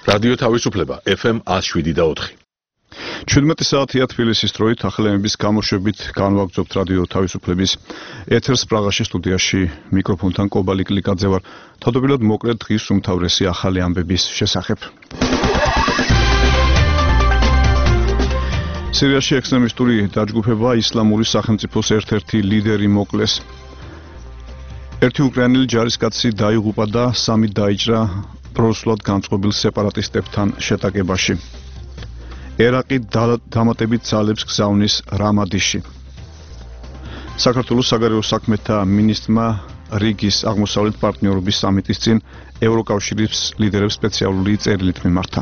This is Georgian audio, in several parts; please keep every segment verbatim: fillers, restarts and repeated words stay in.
რადიო თავისუფლება ეფ ემ one oh seven და four. ჩვიდმეტი საათია თბილისის დროით ახალემების გამოშვებით განვაგრძობთ რადიო თავისუფლების ეთერს პრაღაში სტუდიაში მიკროფონთან კობალი კლიკაძე ვარ. თავდაპირველად მოკლედ დღის უმთავრესი ახალი ამბების შესახებ. სირიაში ექსტრემისტული დაჯგუფება ისლამური სახელმწიფოს ერთ-ერთი ლიდერი მოკლეს. ერთი უკრაინელი ჯარისკაცი დაიღუპა და სამი დაიჭრა პროსლად განწყობილ სეპარატისტებთან შეტაკებაში. ერაყი დამატებით ძალებს გზავნის რამადიში. საქართველოს საგარეო საქმეთა მინისტრმა რიგის აღმოსავლეთ პარტნიორობის სამიტის წინ ევროკავშირის ლიდერებს სპეციალური წერილით მიმართა.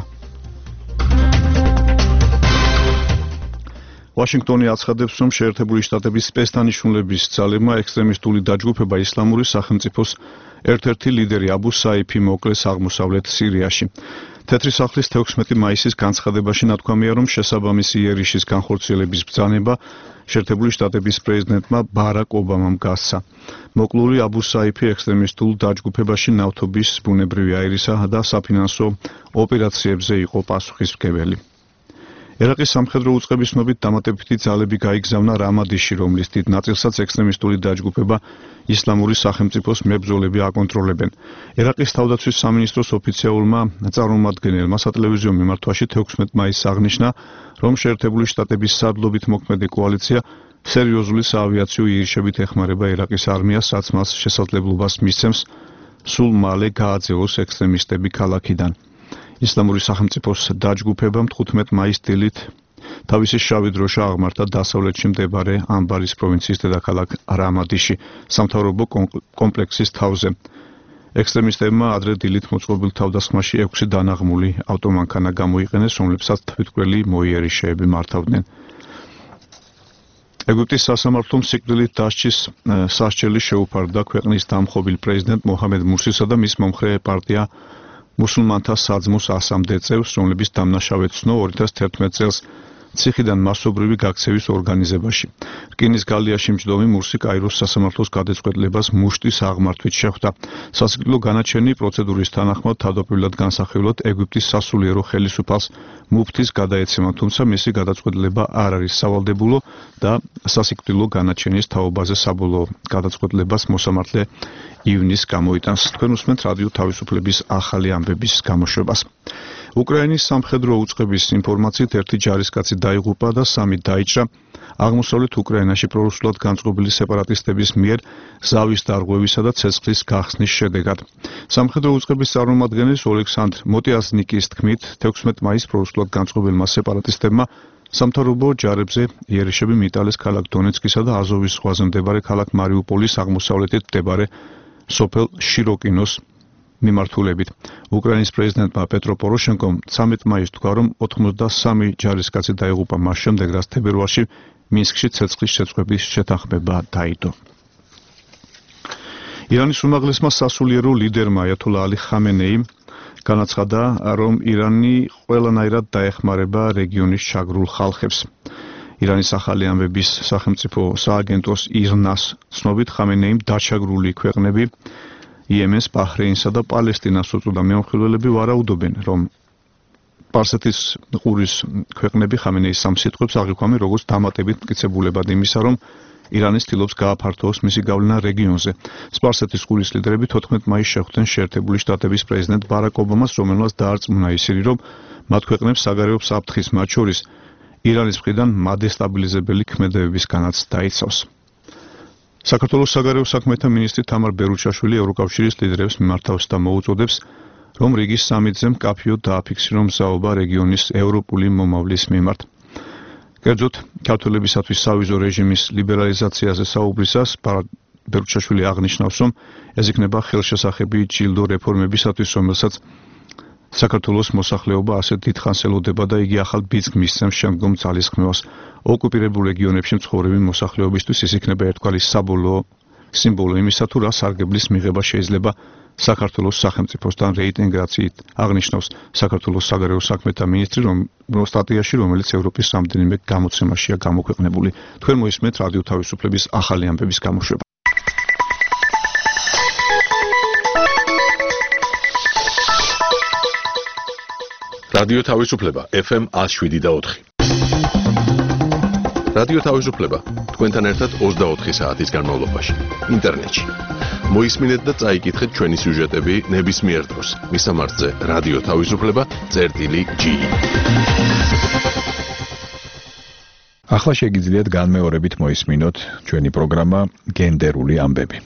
ვაშინგტონი აცხადებს, რომ შეერთებული შტატების სპეცდანიშნულების ძალებმა ექსტრემისტული დაჯგუფება ისლამური სახელმწიფოს ერთ-ერთი ლიდერი აბუ საიფი მოკლეს აღმოსავლეთ სირიაში. თეთრი სახლის თექვსმეტი მაისის განცხადებაში ნათქვამია, რომ შესაბამისი იერიშის განხორციელების ბრძანება შეერთებული შტატების პრეზიდენტმა ბარაკ ობამამ გასცა. მოკლული აბუ საიფი ექსტრემისტულ დაჯგუფებაში ნავთობის, ბუნებრივი აირისა და საფინანსო ოპერაციებზე იყო პასუხისმგებელი. ერაყის სამხედრო უწყების ცნობით დამატებითი ძალები გაიგზავნა რამადიში, რომლის დიდ ნაწილსაც ექსტრემისტული დაჯგუფება ისლამური სახელმწიფოს მებრძოლები აკონტროლებენ. ერაყის თავდაცვის სამინისტროს ოფიციალურმა წარმომადგენელმა სატელევიზიო მიმართვაში თექვსმეტი მაისს აღნიშნა, რომ შეერთებული შტატების სარდლობით მოქმედი კოალიცია სერიოზული საავიაციო იერიშებით ეხმარება ერაყის არმიას, რაც მას შესაძლებლობას მისცემს სულ მალე გააძევოს ექსტრემისტები ქალაქიდან. ისლამური სახელმწიფოს დაჯგუფებამ თხუთმეტი მაისს დილით თავისი შავი დროშა აღმართა დასავლეთში მდებარე ამბარის პროვინციის დედაქალაქ რამადიში, სამთავრობო კომპლექსის თავზე. ექსტრემისტებმა ადრე დილით მოწყობილ თავდასხმაში ექვსი დანაღმული ავტომანქანა გამოიყენეს, რომლებსაც თვითმკვლელი მოიერიშეები მართავდნენ. ეგვიპტის სასამართლომ სიკვდილით დასჯის სასჯელი შეუფარდა ქვეყნის დამხობილ პრეზიდენტ მოჰამედ მურსისა და მის მომხრე პარტია მუსულმანთა საძმოს ასამდე წევრს, რომლების დამნაშავედ ცნო ორი ათას თერთმეტ წელს ციხიდან მასობრივი გაქცევის ორგანიზებაში. რკინის გალიაში მჯდომი მურსი კაიროს სასამართლოს გადაწყვეტილებას მუშტის აღმართვით შეხვდა. სასიკვდილო განაჩენი პროცედურის თანახმად თავდაპირველად განსახილვად ეგვიპტის სასულიერო ხელისუფალს მუფთის გადაეცემა, თუმცა მისი გადაწყვეტილება არ არის სავალდებულო და სასიკვდილო განაჩენის თაობაზე საბოლოო გადაწყვეტილებას მოსამართლე ივნისს გამოიტანს. თქვენ უსმენთ რადიო თავისუფლების ახალი ამბების გამოშვებას. უკრაინის სამხედრო უწყების ინფორმაციით ერთი ჯარისკაცი დაიღუპა და სამი დაიჭრა აღმოსავლეთ უკრაინაში პრორუსულად განწყობილი სეპარატისტების მიერ ზავის დარღვევისა და ცეცხლის გახსნის შედეგად. სამხედრო უწყების წარმომადგენლის ოლექსანდრ მოტიაზნიკის თქმით, თექვსმეტი მაისს პრორუსულად განწყობილმა სეპარატისტებმა სამთავრობო ჯარებზე იერიშები მიიტანეს ქალაქ დონეცკისა და აზოვის ზღვაზე მდებარე ქალაქ მარიუპოლის აღმოსავლეთით მდებარე სოფელ შიროკინოს მიმართულებით. უკრაინის პრეზიდენტმა პეტრო პოროშენკომ ცამეტი მაისს თქვა, რომ ოთხმოცდასამი ჯარისკაცი დაიღუპა მას შემდეგ, რაც თებერვალში მინსკში ცეცხლის შეწყვეტის შეთანხმება დაიდო. ირანის უმაღლესმა სასულიერო ლიდერმა აიათოლა ალი ხამენეიმ განაცხადა, რომ ირანი ყველანაირად დაეხმარება რეგიონის ჩაგრულ ხალხებს. ირანის ახალი ამბების სახელმწიფო სააგენტოს ირნას ცნობით ხამენეიმ დაჩაგრული ქვეყნები იემენს, ბაჰრეინსა და პალესტინას უწოდა. მეომხილველები ვარაუდობენ, რომ სპარსეთის ყურის ქვეყნები ხამენეის ამ სიტყვებს აღიქვამენ როგორც დამატებით მტკიცებულებად იმისა, რომ ირანი ცდილობს გააფართოვოს მისი გავლენა რეგიონზე. სპარსეთის ყურის ლიდერები თოთხმეტი მაისს შეხვდნენ შეერთებული შტატების პრეზიდენტ ბარაკ ობამას, რომელმაც დაარწმუნა ისინი, რომ მათ ქვეყნებს საგარეო საფრთხის, მათ შორის ირანის მხრიდან მადესტაბილიზებელი ქმედებებისგანაც დაიცავს. საქართველოს საგარეო საქმეთა მინისტრი თამარ ბერუჩაშვილი ევროკავშირის ლიდერებს მიმართავს და მოუწოდებს, რომ რიგის სამიტზე მკაფიოდ დააფიქსირონ მზაობა რეგიონის ევროპული მომავლის მიმართ. კერძოდ, ქართველებისათვის სავიზო რეჟიმის ლიბერალიზაციაზე საუბრისას ბერუჩაშვილი აღნიშნავს, რომ ეს იქნება ხელშესახები ჯილდო რეფორმებისათვის, რომელსაც საქართველოს მოსახლეობა ასეთ დიდხანს ელოდება და იგი ახალ ბიძგს მისცემს შემდგომ ძალისხმევას. ოკუპირებულ რეგიონებში მცხოვრები მოსახლეობისთვის ის იქნება ერთგვარი საბოლოო სიმბოლო იმისა, თუ რა სარგებლის მიღება შეიძლება საქართველოს სახელმწიფოსთან რეინტეგრაციით, აღნიშნავს საქართველოს საგარეო საქმეთა მინისტრი სტატიაში, რომელიც ევროპის რამდენიმე გამოცემაშია გამოქვეყნებული. თქვენ მოისმენთ რადიო თავისუფლების ახალი ამბების გამოშვება. რადიო თავისუფლება ეფ ემ one oh seven და four. რადიო თავისუფლება თქვენთან ერთად ოცდაოთხი საათის განმავლობაში ინტერნეტში. მოისმინეთ და წაიკითხეთ ჩვენი სიუჟეტები ნებისმიერ დროს. მისამართზე რადიო თავისუფლება წერტილი ჯი. ახლა შეგიძლიათ განმეორებით მოისმინოთ ჩვენი პროგრამა გენდერული ამბები.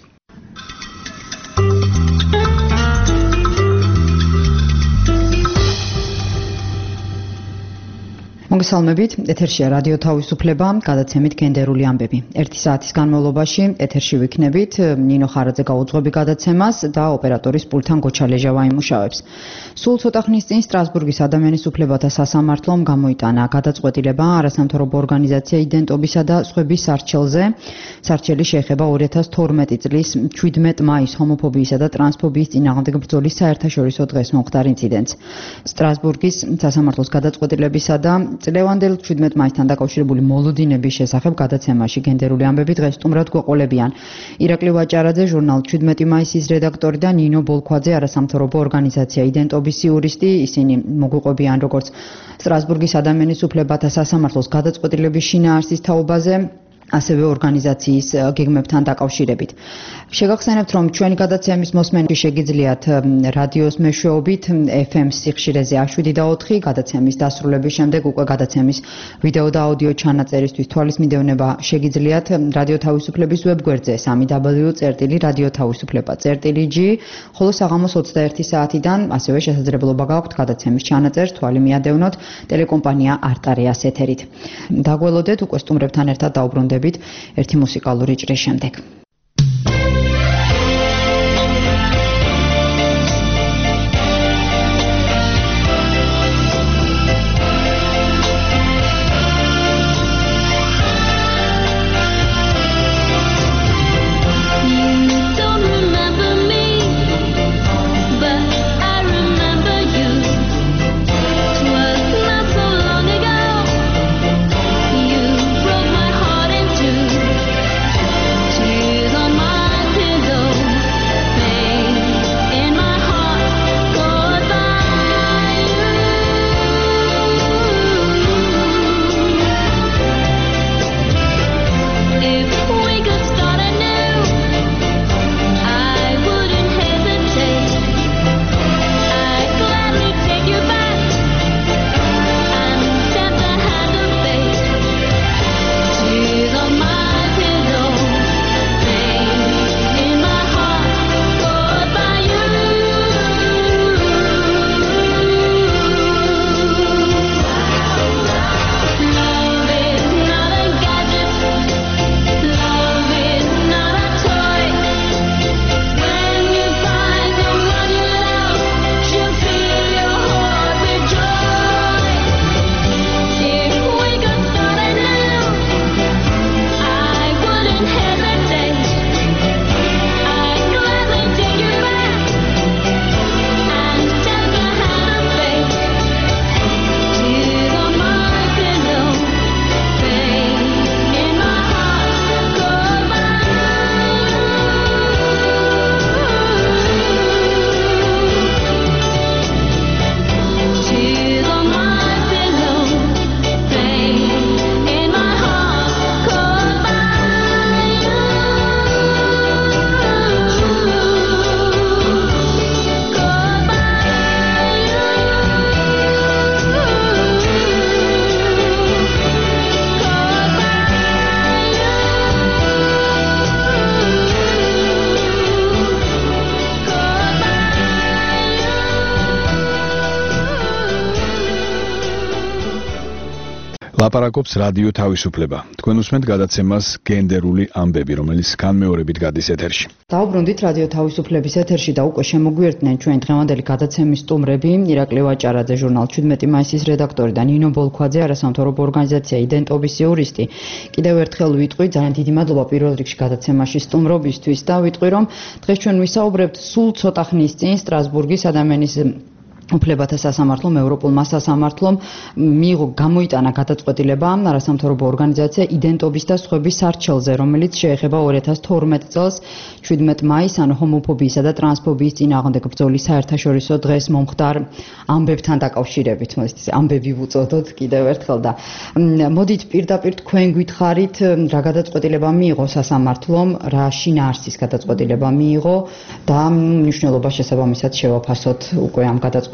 მოგესალმებით, ეთერშია რადიო თავისუფლება, გადაცემით გენდერული ამბები. ერთი საათის განმავლობაში ეთერში ვიქნებით, ნინო ხარაძე გაუძღვები გადაცემას და ოპერატორის პულთან გოჩალეჟავა იმუშავებს. სულ ცოტა ხნის წინ სტრასბურგის ადამიანის უფლებათა სასამართლომ გამოიტანა გადაწყვეტილება არასამთავრობო ორგანიზაცია იდენტობისა და სხვების სარჩელზე. სარჩელი შეეხება ორი ათას თორმეტი წლის შვიდმეტ მაისს ჰომოფობიისა და ტრანსფობიის წინააღმდეგ ბრძოლის საერთაშორისო დღეს მომხდარ ინციდენტს. სტრასბურგის სასამართლოს გადაწყვეტილებისა და წლევანდელ შვიდმეტ მაისთან დაკავშირებული მოლოდინების შესახებ გადაცემაში გენდერული ამბები დღეს სტუმრად გვეყოლებიან. ირაკლი ვაჭარაძე, ჟურნალ შვიდმეტი მაისის რედაქტორი და ნინო ბოლქვაძე, არასამთავრობო ორგანიზაცია იდენტობის იურისტი. ისინი მოგვიყვებიან როგორც სტრასბურგის ადამიანის უფლებათა სასამართლოს გადაწყვეტილების შინაარსის თაობაზე, ასევე ორგანიზაციის გეგმებთან დაკავშირებით. შეგახსენებთ, რომ ჩვენი გადაცემის მოსმენები შეგიძლიათ რადიოს მეშვეობით ეფ ემ სიხშირეზე one oh seven და four, გადაცემის დასრულების შემდეგ უკვე გადაცემის ვიდეო და აუდიო ჩანაწერისთვის თვალის მიდევნება შეგიძლიათ რადიო თავისუფლების ვებგვერდზე three w წერტილი რადიო თავისუფლება წერტილი ჯი, ხოლო საღამოს ოცდაერთი საათიდან ასევე შესაძლებლობა გაქვთ გადაცემის ჩანაწერს თვალი მიადევნოთ ტელეკომპანია არტარიას ეთერით. დაგველოდეთ, უკვე სტუმრებთან ერთად დაუბრუნდებით ერთი მუსიკალური ჭრის შემდეგ. ლაპარაკობს რადიო თავისუფლება. თქვენ უსმენთ გადაცემას გენდერული ამბები, რომელიც განმეორებით გადის ეთერში. დაუბრუნდით რადიო თავისუფლების ეთერში და უკვე შემოგვიერთდნენ ჩვენი დღევანდელი გადაცემის სტუმრები, ირაკლი ვაჭარაძე, ჟურნალ შვიდმეტი მაისის რედაქტორი და ნინო ბოლქვაძე, არასამთავრობო ორგანიზაცია იდენტობის იურისტი. კიდევ ერთხელ ვიტყვი, ძალიან დიდი მადლობა პირველ რიგში გადაცემაში სტუმრობისთვის და ვიტყვი, რომ დღეს ჩვენ ვისაუბრებთ სულ ცოტა ხნის წინ სტრასბურგის ადამიანის უფლებათა სასამართლომ, ევროპულმა სასამართლომ მიიღო გამოიტანა გადაწყვეტილება არასამთავრობო ორგანიზაცია იდენტობის და სხვების სარჩელზე, რომელიც შეეხება ორი ათას თორმეტ წელს შვიდმეტ მაისს, ანუ ჰომოფობიისა და ტრანსფობიის წინააღმდეგ ბრძოლის საერთაშორისო დღეს მომხდარ ამბებთან დაკავშირებით, მოიცით, ამბები ვუწოდოთ კიდევ ერთხელ და მოდით პირდაპირ თქვენ გითხარით, რა გადაწყვეტილება მიიღო სასამართლომ, რა შინაარსის გადაწყვეტილება მიიღო და მნიშვნელობა შესაბამისად შევაფასოთ უკვე ამ გადაწყვეტილებებს.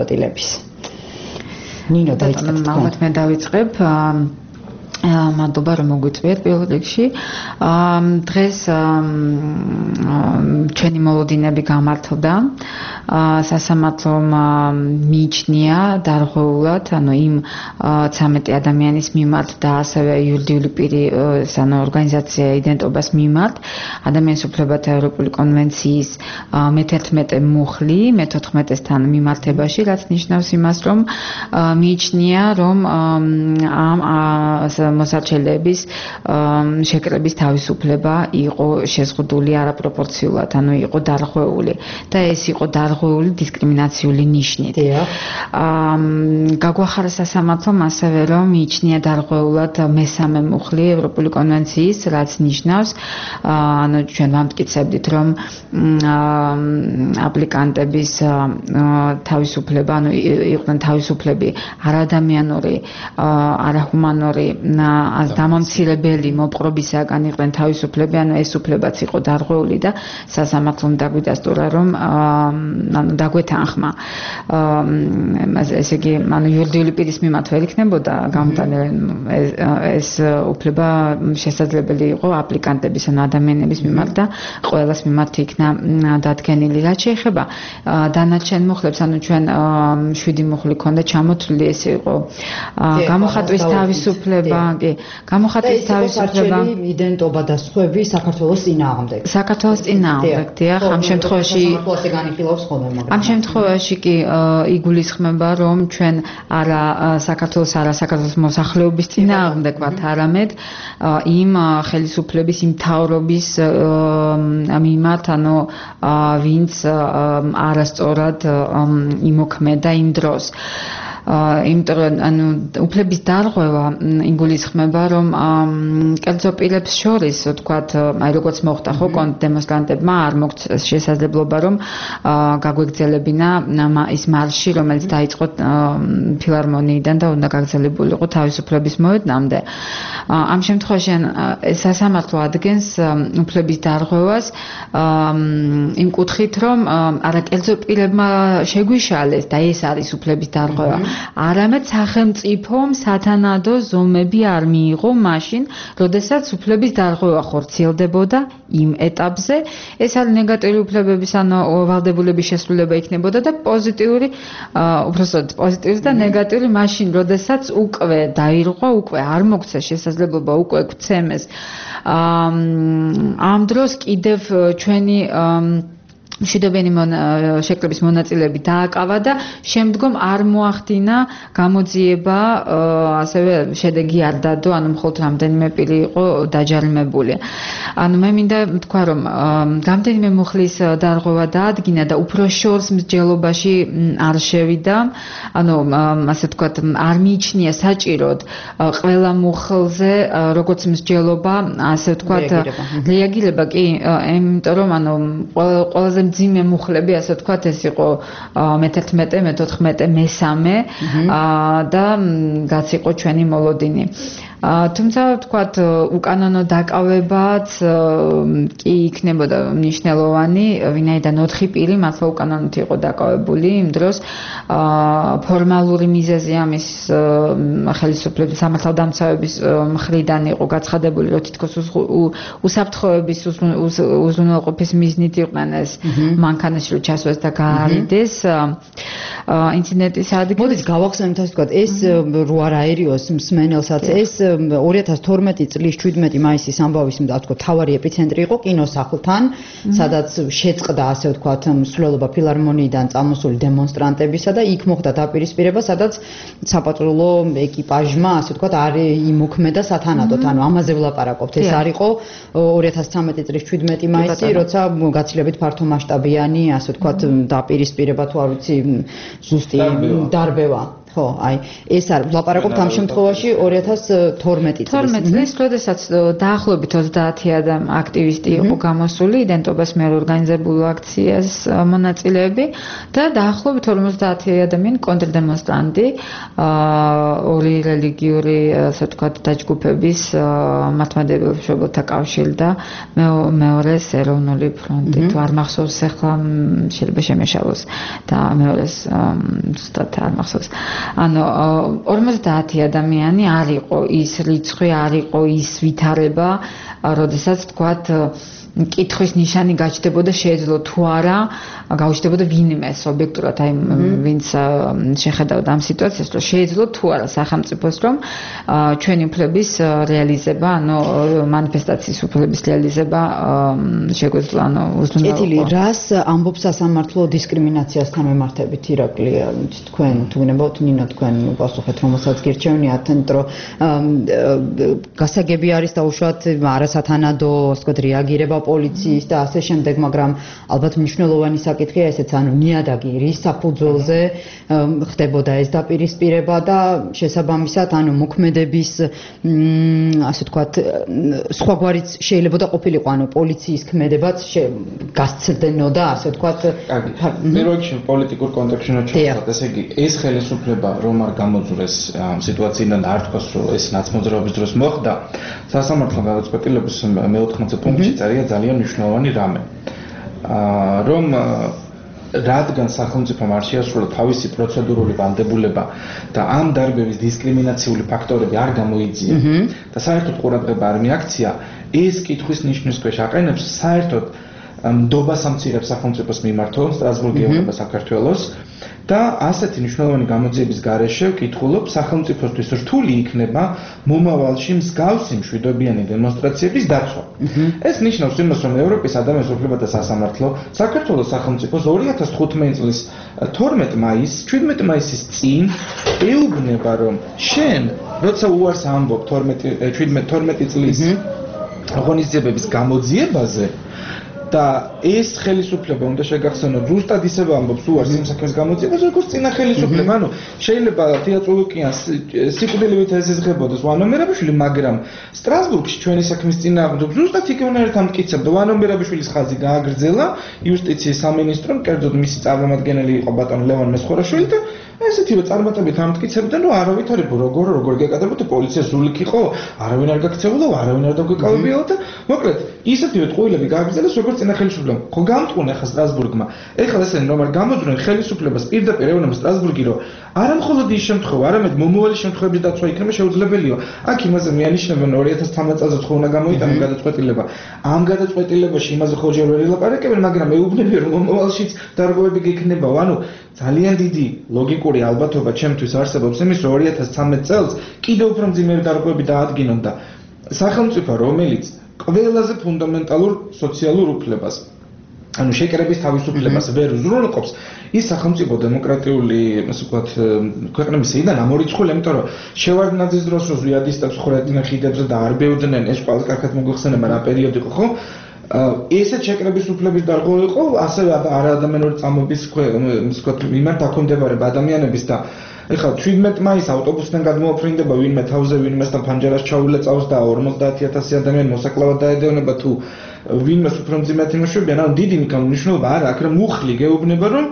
ნინო დაიწყეთ თქვენ. ალბათ მე დავიწყებ. მადლობა რომ მოგვიწვიეთ პირველ რიგში. დღეს ჩვენი მოლოდინები გამართლდა. სასამართლომ მიიჩნია დარღვეულად, ანუ იმ ცამეტი ადამიანის მიმართ და ასევე იურიდიული პირის, ანუ ორგანიზაცია იდენტობას მიმართ, ადამიანის უფლებათა ევროპული კონვენციის მეთერთმეტე მუხლი, მეთოთხმეტესთან მიმართებაში, რაც ნიშნავს იმას, რომ მიიჩნია, რომ ამ მოსარჩელების შეკრების თავისუფლება იყო შეზღუდული არაპროპორციულად, ანუ იყო დარღვეული და ეს იყო დარღვეული დისკრიმინაციული ნიშნით. გაგვახარა სასამართლომ ასევე, რომ მიიჩნია დარღვეულად მესამე მუხლი ევროპული კონვენციის, რაც ნიშნავს, ანუ ჩვენ ვამტკიცებდით, რომ აპლიკანტების თავისუფლება, ანუ იყვნენ თავისუფლები არაადამიანური, არაჰუმანური დამამცირებელი მოპყრობისაგან იყვნენ თავისუფლები, ანუ ეს უფლებაც იყო დარღვეული და სასამართლომ დაგვიდასტურა, რომ ანუ დაგვეთანხმა ესე იგი, ანუ იურიდიული პირის მიმართ ვერ იქნებოდა გამოტანილი ეს უფლება შესაძლებელი იყო აპლიკანტების, ანუ ადამიანების მიმართ და ყველას მიმართ იქნა დადგენილი. რაც შეეხება დანარჩენ მუხლებს, ანუ ჩვენ შვიდი მუხლი ქონდა ჩამოთვლილი, ეს იყო გამოხატვის თავისუფლება, კი, გამოხატვის თავისუფლება, იდენტობა და სხვები საქართველოს წინააღმდეგ. საქართველოს წინააღმდეგ, დიახ, ამ შემთხვევაში ამ შემთხვევაში კი იგულისხმება, რომ ჩვენ არა საქართველოს, არა საქართველოს მოსახლეობის წინააღმდეგ ვართ, არამედ იმ ხელისუფლების, იმ მთავრობის მიმართ, ანუ ვინც არასწორად იმოქმედა იმ დროს. იმიტომ რომ ანუ უფლების დარღვევა იგულისხმება, რომ კერძო პირებს შორის, ვთქვათ, აი როგორც მოხდა ხო დემონსტრანტებმა არ მოგვცეს შესაძლებლობა, რომ გაგვეგრძელებინა ის მარში, რომელიც დაიწყო ფილარმონიიდან და უნდა გაგრძელებულიყო თავისუფლების მოედნამდე. ამ შემთხვევაში სასამართლო ადგენს უფლების დარღვევას იმ კუთხით, რომ არა კერძო პირებმა შეგვიშალეს და ეს არის უფლების დარღვევა. არამედ სახელმწიფომ სათანადო ზომები არ მიიღო მაშინ, როდესაც უფლების დარღვევა ხორციელდებოდა იმ ეტაპზე, ეს არის ნეგატიური უფლებების, ანუ ვალდებულების შესრულება იქნებოდა და პოზიტიური, უბრალოდ პოზიტიური და ნეგატიური მაშინ, როდესაც უკვე დაირღვა, უკვე არ მოგვცეს შესაძლებლობა, უკვე გვცემეს. ამ დროს კიდევ ჩვენი მშვიდობიანი შეკრების მონაწილეები დააკავა და შემდგომ არ მოახდინა გამოძიება, ასევე შედეგი არ დადო, ანუ მხოლოდ რამდენიმე პირი იყო დაჯარიმებული. ანუ მე მინდა ვთქვა, რომ რამდენიმე მუხლის დარღვევა დაადგინა და უფრო შორს მსჯელობაში არ შევიდა, ანუ ასე ვთქვათ, არ მიიჩნია საჭიროდ ყველა მუხლზე როგორც მსჯელობა, ასე ვთქვათ, რეაგირება, კი, იმიტომ რომ ანუ ყველაზე მძიმე მუხლები, ასე ვთქვათ, ეს იყო მეთერთმეტე, მეთოთხმეტე, მესამე და რაც იყო ჩვენი მოლოდინი. თუმცა ვთქვათ, უკანონო დაკავებაც კი იქნებოდა მნიშვნელოვანი, ვინაიდან ოთხი პირი მართლა უკანონოდ იყო დაკავებული იმ დროს, ფორმალური მიზეზი ამის ხელისუფლების სამართალდამცავების მხრიდან იყო გაცხადებული, რომ თითქოს უსაფრთხოების უზრუნველყოფის მიზნით იყვნენ ეს მანქანაში ჩასვეს და გაარიდეს ინციდენტის ადგილს. მოდით გავახსენოთ, ასე ვთქვათ, ეს რო არ აერიოს მსმენელსაც, ეს ორი ათას თორმეტი წლის შვიდმეტი მაისის ამბავის თავარი ეპიცენტრი იყო კინოსახლთან, სადაც შეწყდა ასე ვთქვათ მსვლელობა ფილარმონიიდან წამოსული დემონსტრანტებისა და იქ მოხდა დაპირისპირება, სადაც საპატრულო ეკიპაჟმა ასე ვთქვათ არ იმოქმედა სათანადოდ, ანუ ამაზე ვლაპარაკობთ. ეს არ იყო ორი ათას ცხრამეტი წლის შვიდმეტი მაისი, როცა გაცილებით ფართომასშტაბიანი ასე ვთქვათ დაპირისპირება თუ არ ვიცი ზუსტი დარბევა. ხო, აი, ეს არ ვლაპარაკობთ ამ შემთხვევაში ორი ათას თორმეტი წლის. თორმეტი წლის, როდესაც დაახლოებით ოცდაათი ადამიანი აქტივისტი იყო გამოსული იდენტობას მიერ ორგანიზებულ აქციას მონაწილეები და დაახლოებით ორმოცდაათი ადამიანი კონტრდემონსტრანტი, ორი რელიგიური, ასე ვთქვათ, დაჯგუფების მართლმადიდებელ მშობელთა კავშირი და მეორეს ეროვნული ფრონტი. თუ არ მახსოვს ახლა შეიძლება შემეშალოს და მეორეს ზუსტად არ მახსოვს. ანუ ორმოცდაათი ადამიანი არ იყო ის რიცხვი, არ იყო ის ვითარება, როდესაც თქვათ კითხვის ნიშანი გაჩნდებოდა შეეძლო თუ არა გაუჩნდებოდა ვინმე ობიექტურად აი ვინც შეხედავდა ამ სიტუაციას რომ შეეძლო თუ არა სახელმწიფოს რომ ჩვენი უფლების რეალიზება ანუ მანიფესტაციის უფლების რეალიზება შეგვეძლო ანუ უზრუნველყოფა. კეთილი, რას ამბობს სასამართლო დისკრიმინაციასთან მიმართებით ირაკლი? თქვენ თუ გინებავთ ნინო თქვენ პასუხეთ რომელსაც გირჩევნიათ, იმიტომ რომ გასაგები არის დაუშვათ არასათანადო ასე ვთქვათ რეაგირება პოლიციის და ასე შემდეგ, მაგრამ ალბათ მნიშვნელოვანი საკითხია ესეც, ანუ ნიადაგი რის საფუძველზე ხდებოდა ეს დაპირისპირება და შესაბამისად, ანუ მოქმედების ასე ვთქვათ სხვაგვარიც შეიძლება და ყოფილიყო, ანუ პოლიციის ქმედებაც გასცდენოდა, ასე ვთქვათ. მე როიქში პოლიტიკურ კონტექსტში ჩავხატე, ესე იგი, ეს ხელისუფლება რომ არ გამოძვრეს ამ სიტუაციიდან და არ თქვას, რომ ეს ნაცმოძრაობის დროს მოხდა, სასამართლო გადაწყვეტილების მეოთხმოცდაათე პუნქტში წერია ძალიან მნიშვნელოვანი რამე. რომ რადგან სახელმწიფომ არ შეასრულა თავისი პროცედურული ვალდებულება და ამ დარბევის დისკრიმინაციული ფაქტორები არ გამოიძია და საერთოდ ყურადღება არ მიაქცია, ეს კითხვის ნიშნის ქვეშ აყენებს საერთოდ ნდობას ამცირებს სახელმწიფოს მიმართო სტრასბურგი ეუბნება საქართველოს და ასეთი მნიშვნელოვანი გამოძიების გარეშე ვკითხულობ სახელმწიფოსთვის რთული იქნება მომავალში მსგავსი მშვიდობიანი დემონსტრაციების დაცვა. ეს ნიშნავს იმას, რომ ევროპის ადამიანის უფლებათა სასამართლო საქართველოს სახელმწიფოს ორი ათას თხუთმეტი წლის თორმეტი მაისს, შვიდმეტი მაისის წინ ეუბნება, რომ შენ როცა უარს ამბობ თორმეტი წლის ღონისძიებების გამოძიებაზე და ეს ხელისუფლება უნდა შეგახსენოთ ზუსტად ისევე ამბობს უარს იმ საქმის გამოძიებას, როგორც წინა ხელისუფლება. ანუ შეიძლება თეატროლოგიანს სიკვდილივით ეზიზღებოდეს ვანო მერაბიშვილი, მაგრამ სტრასბურგში ჩვენი საქმის წინააღმდეგ ზუსტად იქნებოდა ამტკიცებდა. ვანო მერაბიშვილის ხაზი გააგრძელა იუსტიციის სამინისტრომ, კერძოდ მისი წარმომადგენელი იყო ბატონო ლევან მესხორაშვილი და ესეთივე წარმატებით ამტკიცებდნენ, რომ არავითარი როგორ როგორ გეკადრებოდა პოლიცია ზულიკ იყო, არავინ არ გაქცეულა, არავინ არ დაგვეკავებიაო და მოკლედ ისეთივე ტყუილები გააგრძელეს როგორც წინა ხელისუფლებამ. ხო გამტყუნა ახლა სტრასბურგმა. ეხლა ესენი რომ არ გამოძვრენ ხელისუფლებას პირდაპირ ეუბნება სტრასბურგი, რომ არა მხოლოდ ის შემთხვევა, არამედ მომავალი შემთხვევების დაცვა იქნება შეუძლებელია. აქ იმაზე მეანიშნებენ ორი ათას თორმეტ წელს ხო უნდა გამოიტანო გადაწყვეტილება. ამ გადაწყვეტილებაში იმაზე ხო ჯერ ვერ ილაპარაკებენ, მაგრამ ეუბნებიან რომ მომავალშიც დარღვევები გექნება. ანუ ძალიან დიდი ლოგიკური ალბათობა ჩემთვის არსებობს იმის, რომ ორი ათას ცხრამეტ წელს კიდევ უფრო მძიმე დარღვევები დაადგინონ და სახელმწიფო, რომელიც ყველაზე ფუნდამენტალურ სოციალურ უფლებას, ანუ შეკრების თავისუფლებას ვერ უზრუნველყოფს, ის სახელმწიფო დემოკრატიული, ასე ვთქვათ, ქვეყნების სიიდან ამორიცხული, იმიტომ რომ შევარდნაძის დროს რო ზვიადისტებს ხურედნენ ხიდებზე და არ ბეოდნენ, ეს ყველას კარგად მოგეხსენება რა პერიოდი იყო, ხო? ესეთ შეკრების უფლების დარღვევა იყო, ასევე არაადამიანური წამების ვთქვათ, მიმართ დაქვემდებარება ადამიანების და ეხლა შვიდმეტი მაისს ავტობუსიდან გადმოაფრინდება ვინმე თავზე, ვინმესთან ფანჯარას ჩაულეწავს და ორმოცდაათი ათასი ადამიანი მოსაკლავად დაედევნება თუ ვინმეს უფრო მძიმედ იმუშავებიან, ანუ დიდი მნიშვნელობა არა აქვს, რომ მუხლი გეუბნება, რომ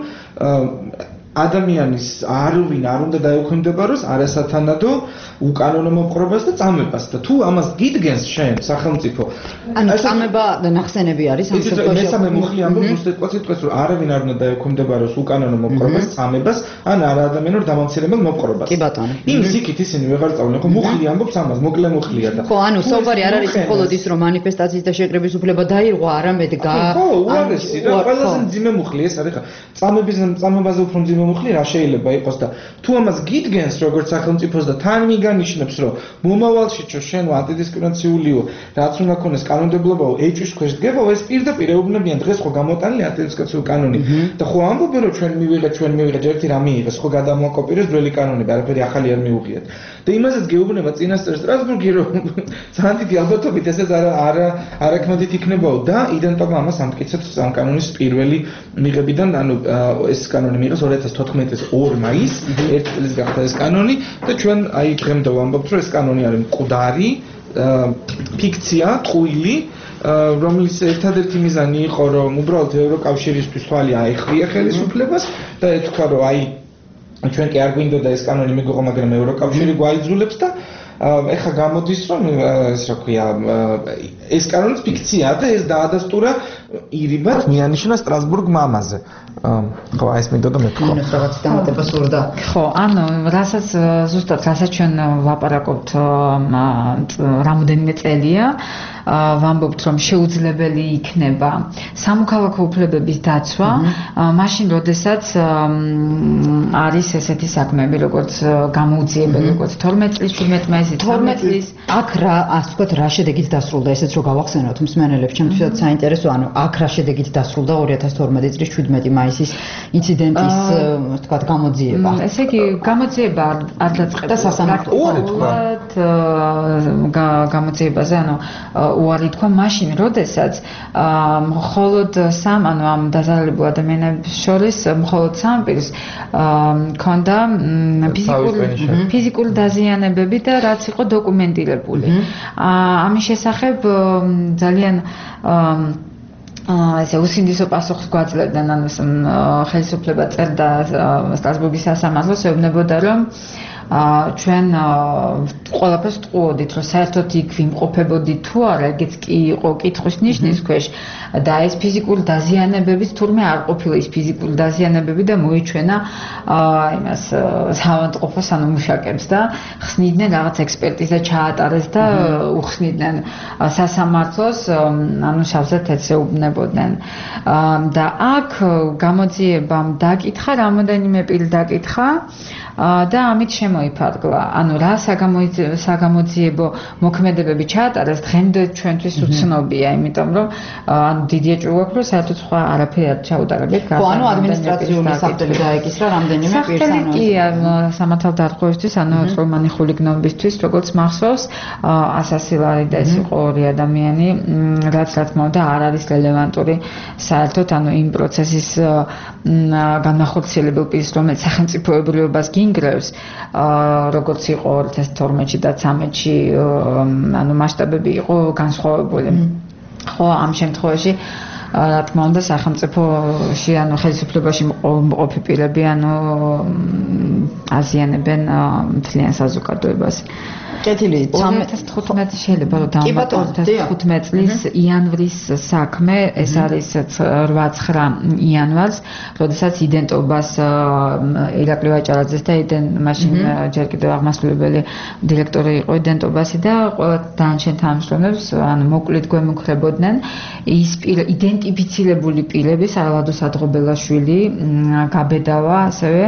ადამიანის არვინ არ უნდა დაექვემდებაროს არასათანადო უკანონო მოპყრობას და წამებას და თუ ამას გიდგენს შენ სახელმწიფო, ანუ წამება და ნახსენები არის ამ შემთხვევაში. მესამე მუხლი ამბობს უსტატყვას სიტყვას, რომ არავინ არ უნდა დაექვემდებაროს უკანონო მოპყრობას, წამებას ან არაადამიანურ დამამცირებელ მოპყრობას. კი ბატონო. იმის იქით ისინი ვეღარ წავლენ, ხო მუხლი ამბობს ამას, მოკლე მუხლია და ხო, ანუ საუბარი არ არის მხოლოდ ის, რომ მანიფესტაციის და შეკრების უფლება დაირღვა, არამედ გა ხო, უარესი და ყველაზე მძიმე მუხლი ეს არის ხა. წამების წამებაზე უფრო მძიმე მომხლი რა შეიძლება იყოს და თუ ამას გიდგენს როგორც სახელმწიფოს და თან მიგანიშნებს რომ მომავალში čo შენ ანტიდისკრიმინაციულიო რაც უნდა ქონდეს კანონმდებლობაო ეჭვის ქვეშ დგებაო ეს პირდაპირ ეუბნებიან დღეს ხო გამოტანილი ანტიდისკრიმინაციულ კანონი და ხო ამბობენ რომ ჩვენ მივიღეთ ჩვენ მივიღეთ ერთი რა მიიღეს ხო გადამოაკოპირეს ძველი კანონები არაფერი ახალი არ მიუღიათ და იმასაც გეუბნება წინასწარ სტრასბურგი რომ ძალიან დიდი ალბათობით ესეც არა არა არაქმედით იქნებაო და იდენტობა ამას ამტკიცებს ამ კანონის პირველი მიღებიდან ანუ ეს კანონი მიიღეს ორი ათას თოთხმეტი წლის ორი მაისს ერთი წლის გახდა ეს კანონი და ჩვენ აი დღემდე ვამბობთ რომ ეს კანონი არის მკვდარი ფიქცია ტყუილი რომლის ერთადერთი მიზანი იყო რომ უბრალოდ ევროკავშირისთვის თვალი აეხია ხელისუფლებას და ეთქვა რომ აი ჩვენ კი არ გვინდოდა ეს კანონი მიგოღო მაგრამ ევროკავშირი გვაიძულებს და ეხლა გამოდის რომ ეს რა ქვია ეს კანონიც ფიქციაა და ეს დაადასტურა ირიბად მიანიშნა სტრასბურგმა ამაზე ხო აი ეს მინდოდა მეთქვა ანუ რაღაც დამატება სურდა ხო ანუ რასაც ზუსტად რასაც ჩვენ ვაპარაკობთ რამოდენიმე წელია ვამბობთ რომ შეუძლებელი იქნება სამოქალაქო უფლებების დაცვა მაშინ როდესაც არის ესეთი საქმეები როგორც გამოუძიებელი როგორც თორმეტ წლის თორმეტი მაისის თორმეტ წლის აქ რა ასე ვთქვათ რა შედეგით დასრულდა ესეც რო გავახსენოთ მსმენელებს ჩემთვისაც საინტერესო ანუ აქ რა შედეგით დასრულდა ორი ათას თორმეტი წლის შვიდმეტი მაისის ინციდენტის ვთქვათ გამოძიება ესე იგი გამოძიება არ დაწყება და სასამართლოდ გამოძიებაზე ანუ უარი თქვა მაშინ როდესაც მხოლოდ სამ ანუ ამ დაზარალებულ ადამიანებს შორის მხოლოდ სამ პირს ქონდა ფიზიკური ფიზიკური დაზიანებები და რაც იყო დოკუმენტირებული ამის შესახებ ძალიან ესე უსინდისო პასუხს გვაძლევდნენ ანუ ხელისუფლება წერდა სტრასბურგის სასამართლოს ეუბნებოდა რომ ჩვენ ყველაფერს ტყუოდით რომ საერთოდ იქ ვიმყოფებოდით თუ არა ეგეც კი იყო კითხვის ნიშნის ქვეშ და ეს ფიზიკური დაზიანებებიც თურმე არ ყოფილა ის ფიზიკური დაზიანებები და მოიჩვენა იმას საავადმყოფოს ანუ მუშაკებს და ხსნიდნენ რაღაც ექსპერტიზა ჩაატარეს და უხსნიდნენ სასამართლოს ანუ შავზე თეთრეუბნებოდნენ და აქ გამოძიებამ დაკითხა რამოდენიმე პირი დაკითხა და ამით შემოიფარგლა. ანუ რა საგამოძიებო მოქმედებები ჩაატარეს დღემდე ჩვენთვის უცნობია, იმიტომ რომ ანუ დიდი ეჭვი გვაქვს, რომ საერთოდ სხვა არაფერი არ ჩაუტარებთ. ხო, ანუ ადმინისტრაციული საფრთხე დაეკისრა რამდენიმე პირს ანუ კი სამართალდარტყმებისთვის, ანუ წრომანი ხულიგნობისთვის, როგორც მახსოვს, ასასილარი და ეს იყო ორი ადამიანი, რაც რა თქმა უნდა არ არის რელევანტური საერთოდ ანუ იმ პროცესის განახორციელებელ პირს, რომელიც სახელმწიფოებრიობას გინგრევს, როგორც იყო ორი ათას თორმეტში და ცამეტში, ანუ მასშტაბები იყო განსხვავებული. ხო, ამ შემთხვევაში რა თქმა უნდა სახელმწიფოში ანუ ხელისუფლებაში მყოფი პირები ანუ აზიანებენ მთლიან საზოგადოებას. კეთილი ორი ათას თხუთმეტი შეიძლება რომ დავამატოთ თხუთმეტი წლის იანვრის საქმე, ეს არის რვა ცხრა იანვარს, როდესაც იდენტობას ირაკლი ვაჭარაძეს და იდენ მაშინ ჯერ კიდევ აღმასრულებელი დირექტორი იყო იდენტობასი და ყველა დანარჩენ თანამშრომლებს ანუ მოკლედ გვემუქრებოდნენ ის იდენტიფიცირებული პირები სარალადო სადღობელაშვილი, გაბედავა ასევე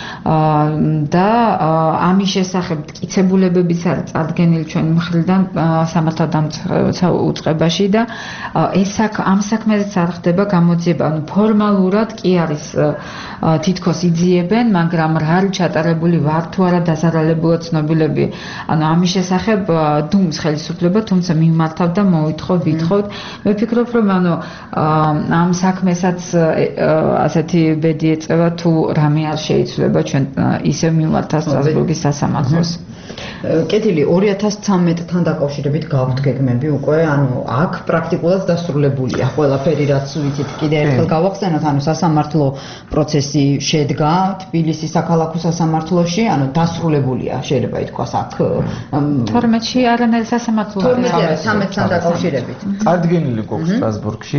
და ამის შესახებ მტკიცებულებებიც არის წარდგენილი ჩვენი მხრიდან სამართალდამცავ უწყებაში და ეს ამ საქმეზეც არ ხდება გამოძიება, ანუ ფორმალურად კი არის თითქოს იძიებენ, მაგრამ რა არის ჩატარებული ვარ თუ არა დაზარალებულად ცნობილები, ანუ ამის შესახებ დუმს ხელისუფლება, თუმცა მიმართავ და მოვითხოვ, ვითხოვთ. მე ვფიქრობ, რომ ანუ ამ საქმესაც ასეთი ბედი ეწევა თუ რამე არ შეიცვლება ჩვენ ისევ მიმართავ სტრასბურგის სასამართლოს. კეთილი ორი ათას ცამეტთან დაკავშირებით გაქვთ გეგმები უკვე, ანუ აქ პრაქტიკულად დასრულებულია ყველაფერი, რაც ვიცით. კიდე ერთხელ გავახსენოთ, ანუ სასამართლო პროცესი შედგა თბილისის საქალაქო სასამართლოში, ანუ დასრულებულია, შეიძლება ითქვას აქ. თორმეტში არანაირი სასამართლო არ არის. ცამეტთან დაკავშირებით. წარდგენილი გვაქვს სტრასბურგში.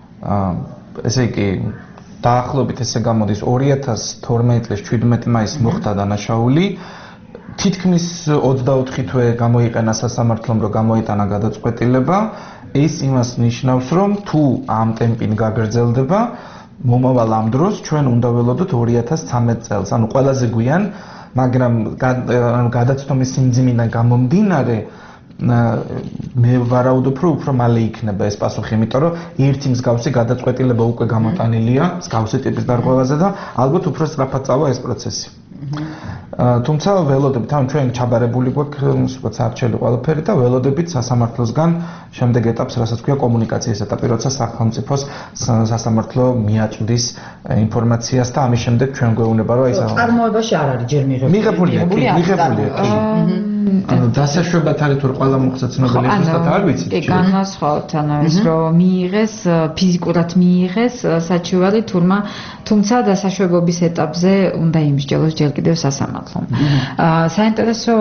ესე იგი დაახლოებით ესე გამოდის ორი ათას თორმეტი წლის შვიდმეტი მაისს მოხდა დანაშაული. თითქმის ოცდაოთხი თვე გამოიყენა სასამართლომ, რომ გამოიტანა გადაწყვეტილება. ეს იმას ნიშნავს, რომ თუ ამ ტემპით გაგრძელდება, მომავალ ამ დროს ჩვენ უნდა ველოდოთ ორი ათას ცხრამეტ წელს, ანუ ყველაზე გვიან, მაგრამ გადაცდომის სიმძიმიდან გამომდინარე მე ვარაუდობ, რომ უფრო მალე იქნება ეს პასუხი, იმიტომ რომ ერთი მსგავსი გადაწყვეტილება უკვე გამოტანილია მსგავსი ტიპის დარღვევაზე და ალბათ უფრო სწრაფად წავა ეს პროცესი. თუმცა ველოდებით, ანუ ჩვენ ჩაბარებული გვაქვს როგორც არჩეული ყველაფერი და ველოდებით სასამართლოსგან შემდეგ ეტაპს, რასაც ქვია კომუნიკაციის ეტაპი, როცა სახელმწიფოს სასამართლო მიაწვდის ინფორმაციას და ამის შემდეგ ჩვენ გვეუბნება, რომ აი წარმოებაში არ არის ჯერ მიღებული. მიღებულია, მიღებულია, კი. ანუ დასაშვებად არის თუ ყველა მოხდა ცნობილი ზუსტად არ ვიცით. კი, განვასხვაოთ, ანუ ის რომ მიიღეს, ფიზიკურად მიიღეს საჩივარი თურმა, თუმცა დასაშვებობის ეტაპზე უნდა იმსჯელოს ჯერ კიდევ სასამართლომ. საინტერესო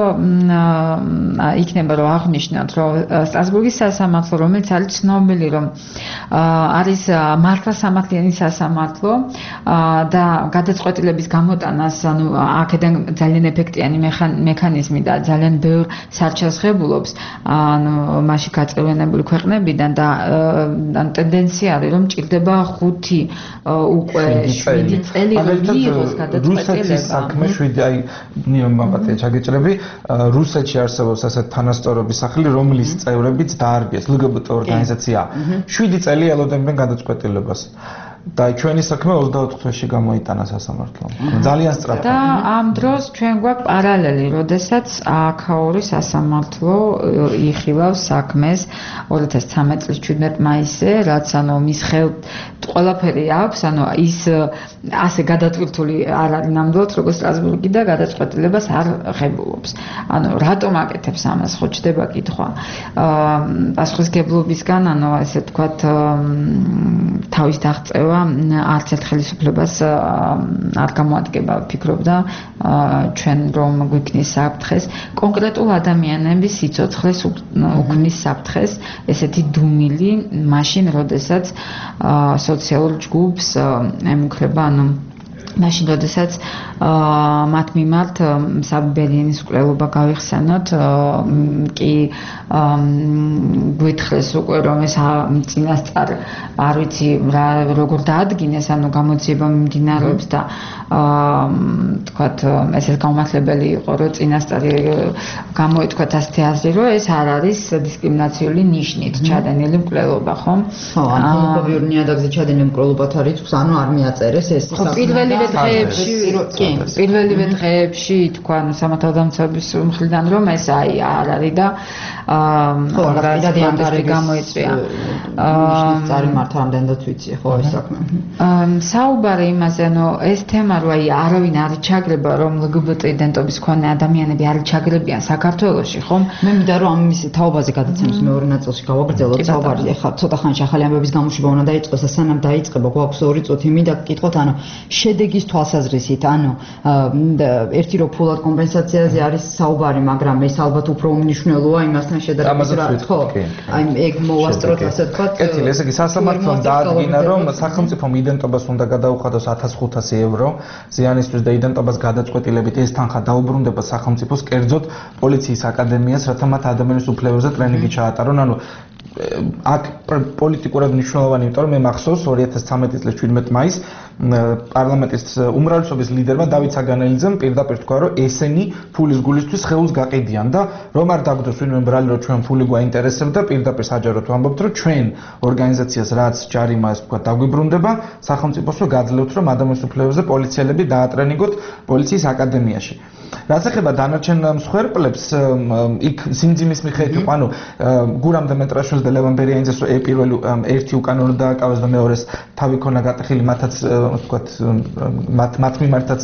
იქნება რომ აღვნიშნოთ, რომ სტრასბურგის სასამართლო, რომელიც არის ცნობილი, რომ არის მართლმსამართლიანი სასამართლო და გადაწყვეტილების გამოტანას, ანუ აქედან ძალიან ეფექტიანი მექანიზმი და ძალიან ბევრ სარჩელს ღებულობს, ანუ მასში გაწევრიანებული ქვეყნებიდან და ან ტენდენცია არის, რომ ჭირდება ხუთი უკვე შვიდი წელი მიიღოს გადაწყვეტილება. რუსეთის საქმე შვიდი, აი მამატია ჩაგეჭრები, რუსეთში არსებობს ასეთ თანასწორობის სახლი, რომლის წევრებიც დაარბიეს ლ გბ ტ ორგანიზაცია. შვიდი წელი ელოდებენ გადაწყვეტილებას. და ჩვენი საქმე ოცდაოთხ თვეში გამოიტანა სასამართლომ. ძალიან სწრაფად. და ამ დროს ჩვენ გვაქვს პარალელი, როდესაც აქაური სასამართლო იხილავს საქმეს ორი ათას ცხრამეტ წლის შვიდმეტ მაისზე, რაც ანუ მის ხელთ ყველაფერი აქვს, ანუ ის ასე გადატვირთული არ არის ნამდვილად, როგორც სტრასბურგი და გადაწყვეტილებას არ ღებულობს. ანუ რატომ აკეთებს ამას, ხო ჩდება კითხვა. პასუხისმგებლობისგან, ანუ ესე ვთქვათ, თავის დაღწევა არც ერთ ხელისუფლებას არ გამოადგება, ვფიქრობდა ჩვენ რომ გვიქნის საფრთხეს კონკრეტულ ადამიანების სიცოცხლეს უქმნის საფრთხეს, ესეთი დუმილი მაშინ, როდესაც სოციალურ ჯგუფს ემუქრება, ანუ მაშინ, როდესაც მათ მიმართ საბერიანის მკვლელობა გავიხსენოთ, კი გვითხრეს უკვე რომ ეს წინასწარ არ ვიცი რა როგორ დაადგინეს, ანუ გამოძიება მიმდინარეობს და თქვათ ესეც გამართლებელი იყო, რომ წინასწარი გამოითქვათ ასეთი აზრი, რომ ეს არ არის დისკრიმინაციული ნიშნით ჩადენილი მკვლელობა, ხო? ხო, ანუ ჰომოფობიურ ნიადაგზე ჩადენილი მკვლელობათ არის, ანუ არ მიაწერეს ეს პირველი დღეებში, კი, პირველივე დღეებში თქვა სამართალდამცავების მხრიდან რომ ეს აი არ არის და ხო, რადიო ანგარიში გამოიწვია. წარი მართ რამდენადაც ვიცი, ხო, ეს საქმე. საუბარი იმაზე, ანუ ეს თემა რო აი არავინ არ ჩაგრება, რომ ლ გ ბ ტ იდენტობის მქონე ადამიანები არ ჩაგრებიან საქართველოში, ხო? მე მინდა რომ ამის თაობაზე გადაცემის მეორე ნაწილში გავაგრძელოთ საუბარი. ეხლა ცოტა ხანში ახალი ამბების გამოშვება უნდა დაიწყოს და სანამ დაიწყება, გვაქვს ორი წუთი, მინდა გკითხოთ, ანუ შედეგის თვალსაზრისით, ანუ ერთი რო ფულად კომპენსაციაზე არის საუბარი, მაგრამ ეს ალბათ უფრო უმნიშვნელოა იმასთან შედარებით, ხო? აი ეგ მოვასწროთ, ასე ვთქვათ. კეთილი, ესე იგი სასამართლომ დაადგინა, რომ სახელმწიფომ იდენტობას უნდა გადაუხადოს ათას ხუთასი ევრო ზიანისთვის და იდენტობას გადაწყვეტილებით ეს თანხა დაუბრუნდება სახელმწიფოს, კერძოდ პოლიციის აკადემიას, რათა მათ ადამიანის უფლებებზე ტრენინგი ჩაატარონ, ანუ აქ პოლიტიკურად მნიშვნელოვანი, იმიტომ რომ მე მახსოვს ორი ათას ცხრამეტი წლის შვიდმეტ მაისს პარლამენტის უმრავლესობის ლიდერმა დავით საგანელიძემ პირდაპირ თქვა, რომ ესენი ფულის გულისთვის ხელს გაყიდიან და რომ არ დაგვდოს ვინმე ბრალი, რომ ჩვენ ფული გვაინტერესებდა, პირდაპირ საჯაროდ ვამბობთ, რომ ჩვენ ორგანიზაციას რაც ჯარიმა ეს თქვა დაგვიბრუნდება, სახელმწიფოს რომ გაძლევთ, რომ ადამიანის უფლებებზე პოლიციელები დაატრენინგოთ პოლიციის აკადემიაში. რაც ეხება დანარჩენ მსხვერპლებს, იქ სიმძიმის მიხედვით იყო, ანუ გურამ დემეტრაშვილს და ლევან ბერიანიძეს პირველი ერთი უკანონო დააკავეს და მეორეს თავი ქონა გატეხილი, მათაც ვთქვათ მათ მათ მიმართაც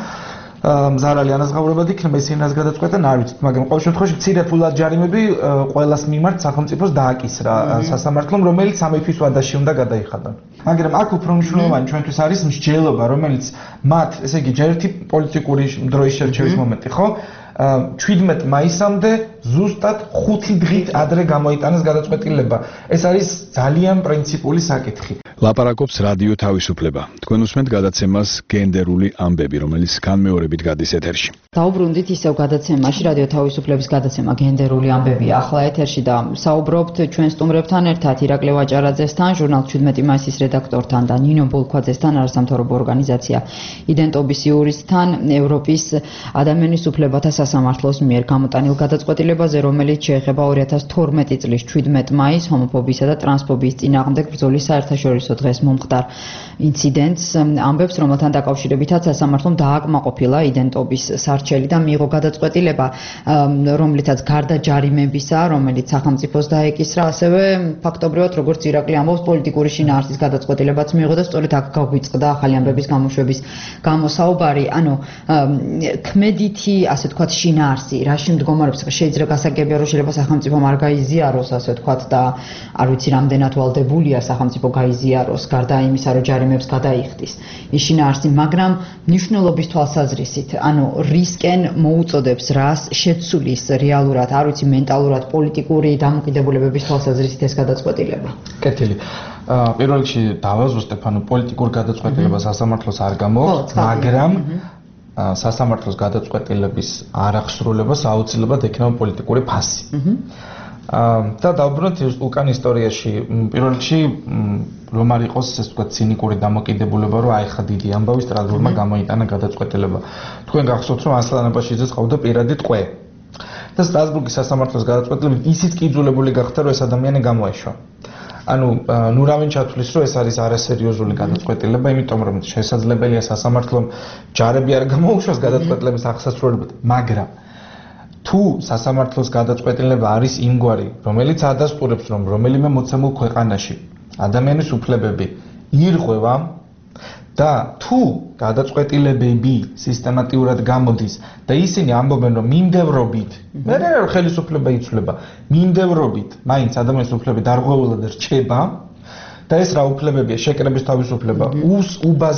მზარალი ანაზღაურებად იქნება, ისინაც გადაწყვეტენ, არ ვიცით, მაგრამ ყოველ შემთხვევაში მცირე ფულად ჯარიმები ყველას მიმართ სახელმწიფოს დააკისრა სასამართლომ, რომელიც სამი თვის ვადაში უნდა გადაიხადონ. მაგრამ აქ უფრო მნიშვნელოვანი ჩვენთვის არის მსჯელობა, რომელიც მათ, ესე იგი, ერთი პოლიტიკური დროის შერჩევის მომენტი, ხო? შვიდმეტ მაისამდე ზუსტად ხუთი დღით ადრე გამოიტანეს გადაწყვეტილება. ეს არის ძალიან პრინციპული საკითხი. ლაპარაკობს რადიო თავისუფლება. თქვენ უსმენთ გადაცემას გენდერული ამბები, რომელიც განმეორებით გადის ეთერში. დაუბრუნდით ისევ გადაცემაში, რადიო თავისუფლების გადაცემა გენდერული ამბები ახლა ეთერში და საუბრობთ ჩვენ სტუმრებთან ერთად ირაკლი ვაჭარაძესთან, ჟურნალ შვიდმეტი მაისის რედაქტორთან და ნინო ბოლქვაძესთან, არასამთავრობო ორგანიზაცია იდენტობის იურისთან, ევროპის ადამიანის უფლებათა სასამართლოს მიერ გამოტანილ გადაწყვეტილებაზე, რომელიც შეეხება ორი ათას თორმეტი წლის შვიდმეტ მაისს ჰომოფობიისა და ტრანსფობიის წინააღმდეგ ბრძოლის საერთაშორისო დღეს მომხდარ ინციდენტს, ამბებს, რომელთან დაკავშირებითაც სასამართლომ დააკმაყოფილა იდენტობის სარჩელი და მიიღო გადაწყვეტილება, რომლითაც გარდა ჯარიმებისა, რომელიც სახელმწიფოს დაეკისრა, ასევე ფაქტობრივად, როგორც ირაკლი ამბობს, პოლიტიკური შინაარსის გადაწყვეტილებაც მიიღო და სწორედ აქ გაგვიწყდა ახალი ამბების გამოშვების გამოსაუბარი. ანუ ქმედითი, ასე ვთქვათ, შინაარსი, რაში მდგომარეობს, შეიძლება გასაგებია, რომ შეიძლება სახელმწიფომ არ გაიზიაროს, ასე ვთქვათ, და არ ვიცი, რამდენად ვალდებულია სახელმწიფო გაიზიაროს, გარდა იმისა, რომ ჯარიმებს გადაიხდის ის შინაარსი, მაგრამ მნიშვნელობის თვალსაზრისით, ანუ რისკენ მოუწოდებს, რას შეცვლის რეალურად, არ ვიცი, მენტალურად, პოლიტიკური დამოკიდებულებების თვალსაზრისით ეს გადაწყვეტილება. კეთილი. პირველ რიგში დავაზუსტებ, ანუ პოლიტიკურ გადაწყვეტილებას სასამართლოს არ გამოაქვს, მაგრამ სასამართლოს გადაწყვეტილების არახსრულებას აუცილებლად ექნება პოლიტიკური ფასი. და დავბრუნდით უკან ისტორიაში, პირველ რიგში რომ არ იყოს, ესე ვთქვათ, ცინიკური დამოკიდებულება, რომ აი ხა დიდი ამბავი სტრასბურგმა გამოიტანა გადაწყვეტილება. თქვენ გახსოვთ, რომ ასლან აბაშიძეს ყავდა პირადი ტყვე. და სტრასბურგის სასამართლოს გადაწყვეტილებით ისიც კიძულებული გახდა, რომ ეს ადამიანი გამოეშვა. ანუ ნუ რავინ ჩათვლის, რომ ეს არის არასერიოზული გადაწყვეტილება, იმიტომ რომ შესაძლებელია სასამართლომ ჯარები არ გამოუშვას გადაწყვეტილების აღსასრულებლად, მაგრამ თუ სასამართლოს გადაწყვეტილება არის იმგვარი, რომელიც ადასტურებს, რომ რომელიმე მოცემულ ქვეყანაში ადამიანის უფლებები ირღვევა და თუ გადაწყვეტილებები სისტემატიურად გამოდის და ისინი ამბობენ, რომ მიმდევრობით, მე რა რა ხელისუფლება იცვლება, მიმდევრობით, მაინც ადამიანის უფლებები დარღვეულად რჩება და ეს რა უფლებებია, შეკრების თავისუფლება, უს უბაზ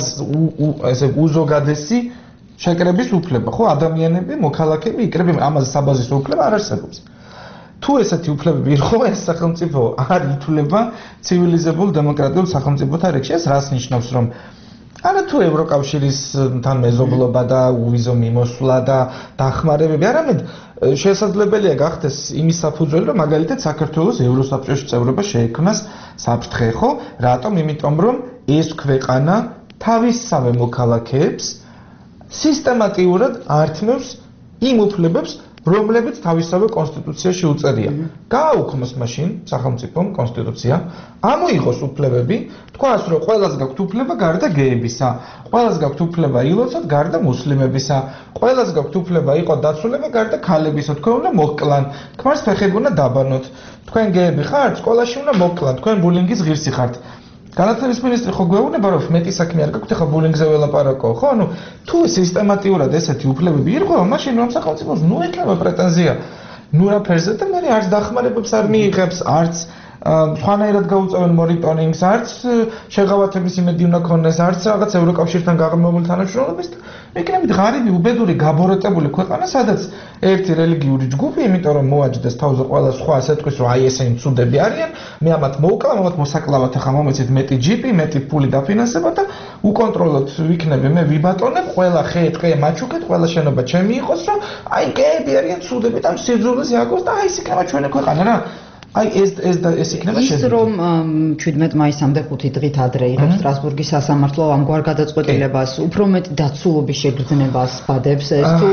ესე უზოგადესი შეკრების უფლება, ხო, ადამიანები, მოქალაქეები იკრებიან, ამაზე საბაზისო უფლება არ არსებობს. თუ ესეთი უფლებები იყო, ეს სახელმწიფო არ ითვლება ცივილიზებულ დემოკრატიულ სახელმწიფოთა რიგში. ეს რას ნიშნავს, რომ არა თუ ევროკავშირისთან მეზობლობა და უვიზო მიმოსვლა და დახმარებები, არამედ შესაძლებელია გახდეს იმის საფუძველი, რომ მაგალითად საქართველოს ევროსაბჭოში წევრობა შეექმნას საფრთხე, ხო? რატომ? იმიტომ რომ ეს ქვეყანა თავისსავე მოქალაქეებს სისტემატიურად ართმევს იმ უფლებებს, რომლებიც თავისსავე კონსტიტუციაში უწერია. გააუქმოს მაშინ სახელმწიფომ კონსტიტუცია, ამოიღოს უფლებები, თქვას, რომ ყველას გაქვთ უფლება გარდა გეებისა, ყველას გაქვთ უფლება ილოცოთ გარდა მუსლიმებისა, ყველას გაქვთ უფლება იყო დაცულება გარდა ქალებისა, თქვენ უნდა მოკლან, ქმარს ფეხები უნდა დაბანოთ, თქვენ გეები ხართ, სკოლაში უნდა მოკლან, თქვენ ბულინგის ღირსი ხართ. განათლების მინისტრი ხო გვეუბნება, რომ მეტი საქმე არ გაქვთ, ახლა ბულინგზე ველაპარაკო, ხო? ანუ თუ სისტემატიურად ესეთი უფლებები ირღვევა, მაშინ რომ სახელმწიფოს ნუ ექნება პრეტენზია ნუ რაფერზე და მე არც დახმარებებს არ მიიღებს, არც სხვანაირად გაუწევენ მონიტორინგს, არც შეღავათების იმედი უნდა ქონდეს, არც რაღაც ევროკავშირთან გაღრმავებული თანამშრომლობის და მეკნებით ღარიბი, უბედური, გაბოროტებული ქვეყანა, სადაც ერთი რელიგიური ჯგუფი, იმიტომ რომ მოაჯდეს თავზე ყველა სხვა ასე თქვის, რომ აი ესენი მცუდები არიან, მე ამათ მოვკლავ, ამათ მოსაკლავად ახლა მომეცით მეტი ჯიპი, მეტი ფული დაფინანსება და უკონტროლოდ ვიქნები, მე ვიბატონებ, ყველა ხე, ტყე მაჩუქეთ, ყველა შენობა ჩემი იყოს, რომ აი გეები არიან მცუდები და სიძულეს იაგოს და აი ეს იქნება ჩვენი ქვეყანა რა. აი ეს ეს და ეს იქნება შედეგი. ის რომ შვიდმეტ მაისამდე ხუთი დღით ადრე იღებს სტრასბურგის სასამართლო ამგვარ გადაწყვეტილებას, უფრო მეტ დაცულობის შეგრძნებას ბადებს ეს თუ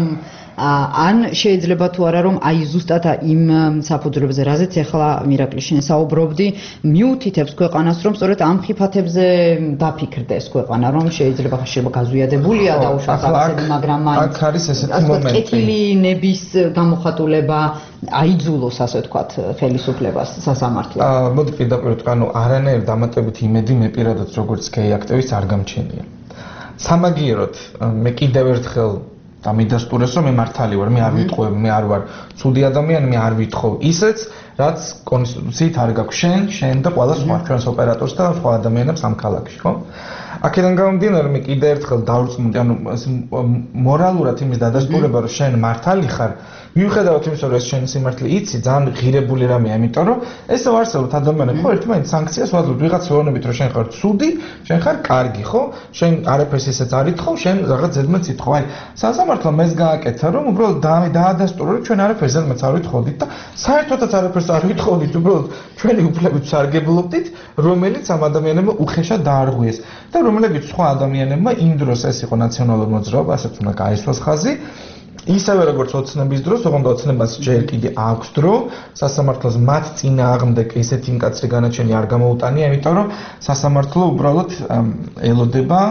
ან შეიძლება თუ არა რომ აი ზუსტად იმ საფუძვლებზე, რაზეც ახლა მირაკლი შენ საუბრობდი, მიუთითებს ქვეყანას, რომ სწორედ ამ ხიფათებზე დაფიქრდეს ქვეყანა, რომ შეიძლება შეიძლება გაზვიადებულია დაუშვა ფაქტები, მაგრამ აი აქ არის ესეთი მომენტი. კეთილინების გამოხატულება აიძულოს, ასე ვთქვათ, ხელისუფლებას სასამართლო. აა მოდი პირდაპირ ვთქვა, ანუ არანაირ დამატებით იმედი მე პირადად როგორც გეი აქტივისტ არ გამჩენია. სამაგიეროდ მე კიდევ ერთხელ და მიდასტურეს, რომ მე მართალი ვარ, მე არ ვიტყვევ, მე არ ვარ ცუდი ადამიანი, მე არ ვითხოვ ისეც, რაც კონსტიტუციით არ გაქვს შენ, შენ და ყველა სხვა ჩვენს ოპერატორს და სხვა ადამიანებს ამ ქალაქში, ხო? აქედან გამომდინარე მე კიდე ერთხელ დავrწმუნდი, ანუ მორალურად იმის დადასტურება, რომ შენ მართალი ხარ, მიუხედავად იმისა, რომ ეს შენი სიმართლე იცი, ძალიან ღირებული რამეა, იმიტომ რომ ესე ვარსებობთ ადამიანები, ხო, ერთმანეთ სანქციას ვაძლევთ, ვიღაც ვეუბნებით, რომ შენ ხარ ცუდი, შენ ხარ კარგი, ხო? შენ არაფერს ისეც არ ითხოვ, შენ რაღაც ზედმეტს ითხოვ. აი, სასამართლომ ეს გააკეთა, რომ უბრალოდ დაადასტურა, რომ ჩვენ არაფერს ზედმეტს არ ვითხოვდით და საერთოდაც არაფერს არ ვითხოვდით, უბრალოდ ჩვენი უფლებებით სარგებლობდით, რომელიც ამ ადამიანებმა უხეშად დაარღვიეს და რომლებიც სხვა ადამიანებმა იმ დროს ეს იყო ნაციონალური მოძრაობა, ასეც უნდა გაესვას ხაზი. ისევე როგორც ოცნების დროს, ოღონდ ოცნებას ჯერ კიდე აქვს დრო, სასამართლოს მათ წინააღმდეგ ესეთი მკაცრი განაჩენი არ გამოუტანია, იმიტომ რომ სასამართლო უბრალოდ ელოდება,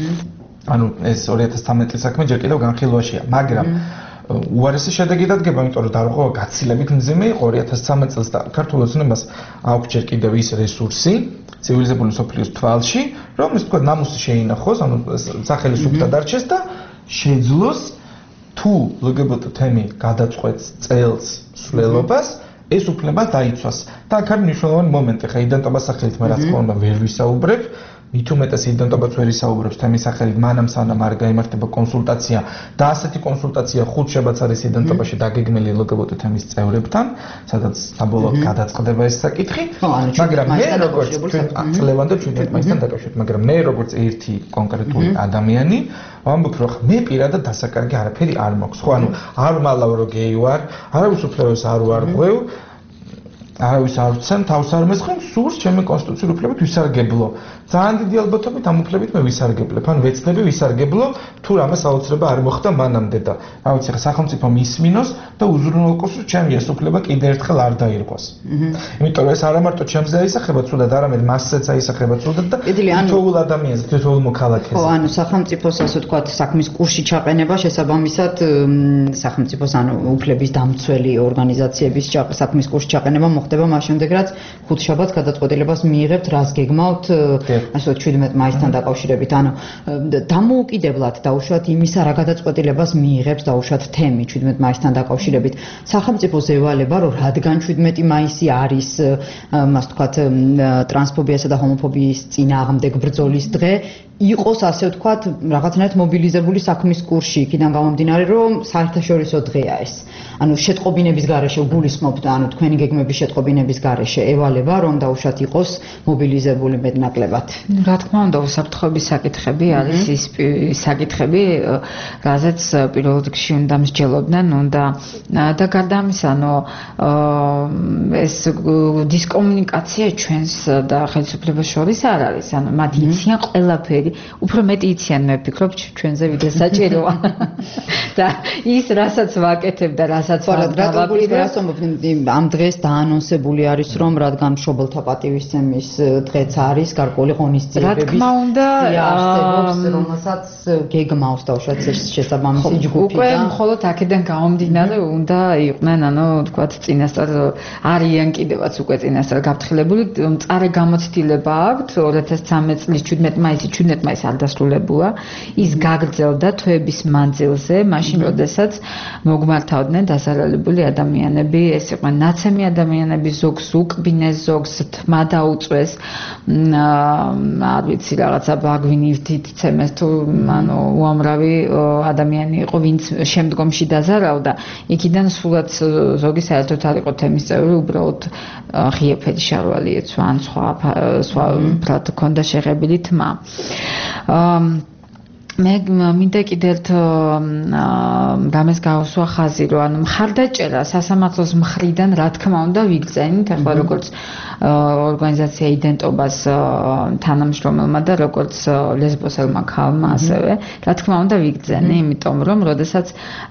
ანუ ეს ორი ათას თერთმეტი წლის საქმე ჯერ კიდევ განხილვაშია, მაგრამ უარესი შედეგი დადგება, იმიტომ რომ დარღვევა გაცილებით მძიმე იყო ორი ათას ცხრამეტ წელს და ქართულ ოცნებას აქვს ჯერ კიდევ ის რესურსი ცივილიზებული სოფლიოს თვალში, რომ ის თქვა ნამუსი შეინახოს, ანუ სახელისუფლება დარჩეს და შეძლოს თუ ლგბტ თემი გადაწყვეტს წელს სვლელობას, ეს უფლება დაიცვას. და აქ არის მნიშვნელოვანი მომენტი, ხა იდენტობას სახელით მე რა თქმა უნდა ვერ ვისაუბრებ, მით უმეტეს იდენტობას ვერ ისაუბრებს თემის სახელით, მანამ სანამ არ გაიმართება კონსულტაცია და ასეთი კონსულტაცია ხუთშაბათს არის იდენტობაში დაგეგმილი ლგბტ თემის წევრებთან, სადაც საბოლოოდ გადაწყდება ეს საკითხი, მაგრამ მე როგორც წლევან და ჩვენთან მაისთან დაკავშირებით, მაგრამ მე როგორც ერთი კონკრეტული ადამიანი ვამბობ, რომ მე პირადად დასაკარგი არაფერი არ მაქვს. ხო, ანუ არ მალავ რომ გეი ვარ, არავის უფლებას არ ვარღვევ, არავის არ ვცემ, თავს არ მესხმ, სურს ჩემი კონსტიტუციური უფლებით ვისარგებლო. ძალიან დიდი ალბათობით ამ უფლებით მე ვისარგებლებ, ან ვეცდები ვისარგებლო, თუ რამე საოცრება არ მოხდა მანამდე და რა ვიცი, ხა სახელმწიფო მისმინოს და უზრუნველყოს, რომ ჩემი ეს უფლება კიდე ერთხელ არ დაირღვას. იმიტომ რომ ეს არა მარტო ჩემზე აისახება ცუდად, არამედ მასზეც აისახება ცუდად და თითოეულ ადამიანზე, თითოეულ მოქალაქეზე. ხო, ანუ სახელმწიფოს ასე ვთქვათ, საქმის კურსში ჩაყენება შესაბამისად სახელმწიფოს ანუ უფლების დამცველი ორგანიზაციების საქმის კურსში ჩაყენება ხდება მას შემდეგ, რაც ხუთშაბათს გადაწყვეტილებას მიიღებთ, რას გეგმავთ, ასე ჩვიდმეტ მაისთან დაკავშირებით. ანუ დამოუკიდებლად დაუშვათ იმისა, რა გადაწყვეტილებას მიიღებს დაუშვათ თემი ჩვიდმეტ მაისთან დაკავშირებით. სახელმწიფოს ევალება, რომ რადგან ჩვიდმეტი მაისი არის, მას ვთქვათ, ტრანსფობიასა და ჰომოფობიის წინააღმდეგ ბრძოლის დღე, იყოს ასე ვთქვათ, რაღაცნაირად მობილიზებული საქმის კურსში, იქიდან გამომდინარე, რომ საერთაშორისო დღეა ეს. ანუ შეტყობინების გარეშე გულისხმობთ, ანუ თქვენი გეგმების შეტყობინების გარეშე ევალება, რომ დაუშვათ იყოს მობილიზებული მეტნაკლებად. რა თქმა უნდა, უსაფრთხოების საკითხები არის ის საკითხები, რაზეც პირველ რიგში უნდა მსჯელობდნენ, უნდა და გარდა ამისა, ანუ ეს დისკომუნიკაცია ჩვენს და ხელისუფლებას შორის არ არის, ანუ მათ იციან ყველაფერი, უფრო მეტი იციან, მე ვფიქრობ, ჩვენზე ვიდრე საჭიროა. და ის რასაც ვაკეთებ და რასაც დავაპირებ, ამ დღეს დაანონსებული არის, რომ რადგან მშობელთა პატივისცემის დღეც არის, გარკვეული ღონისძიებების რა თქმა უნდა არსებობს, რომელსაც გეგმავს დაუშვათ შესაბამისი ჯგუფი და უკვე მხოლოდ აქედან გამომდინარე უნდა იყვნენ, ანუ თქვათ, წინასწარ არიან კიდევაც უკვე წინასწარ გაფრთხილებული, მწარე გამოცდილება აქვთ ორი ათას ცხრამეტ წლის ჩვიდმეტ მაისი, ჩვიდმეტ მაისი არ დასრულებულა, ის გაგრძელდა თვეების მანძილზე, მაშინ როდესაც მოგმართავდნენ დასარალებული ადამიანები, ეს იყო ნაცემი ადამიანები, ზოგს უკბინეს, ზოგს თმა დაუწვეს, არ ვიცი რაღაცა ბაგვინივთით ცემეს თუ ანუ უამრავი ადამიანი იყო, ვინც შემდგომში დაზარავდა. იქიდან სულაც ზოგი საერთოდ არ იყო თემის წევრი, უბრალოდ ღია ფერი შარვალი ეცვა, ან სხვა სხვა ფრად ქონდა შეღებილი თმა. მე მინდა კიდევ ერთ რამეს გავუსვა ხაზი, რომ ანუ მხარდაჭერა სასამართლოს მხრიდან რა თქმა უნდა ვიგრძენით, ახლა როგორც ორგანიზაცია იდენტობას თანამშრომელმა და როგორც ლესბოსელმა ქალმა ასევე, რა თქმა უნდა ვიგრძენი, იმიტომ რომ როდესაც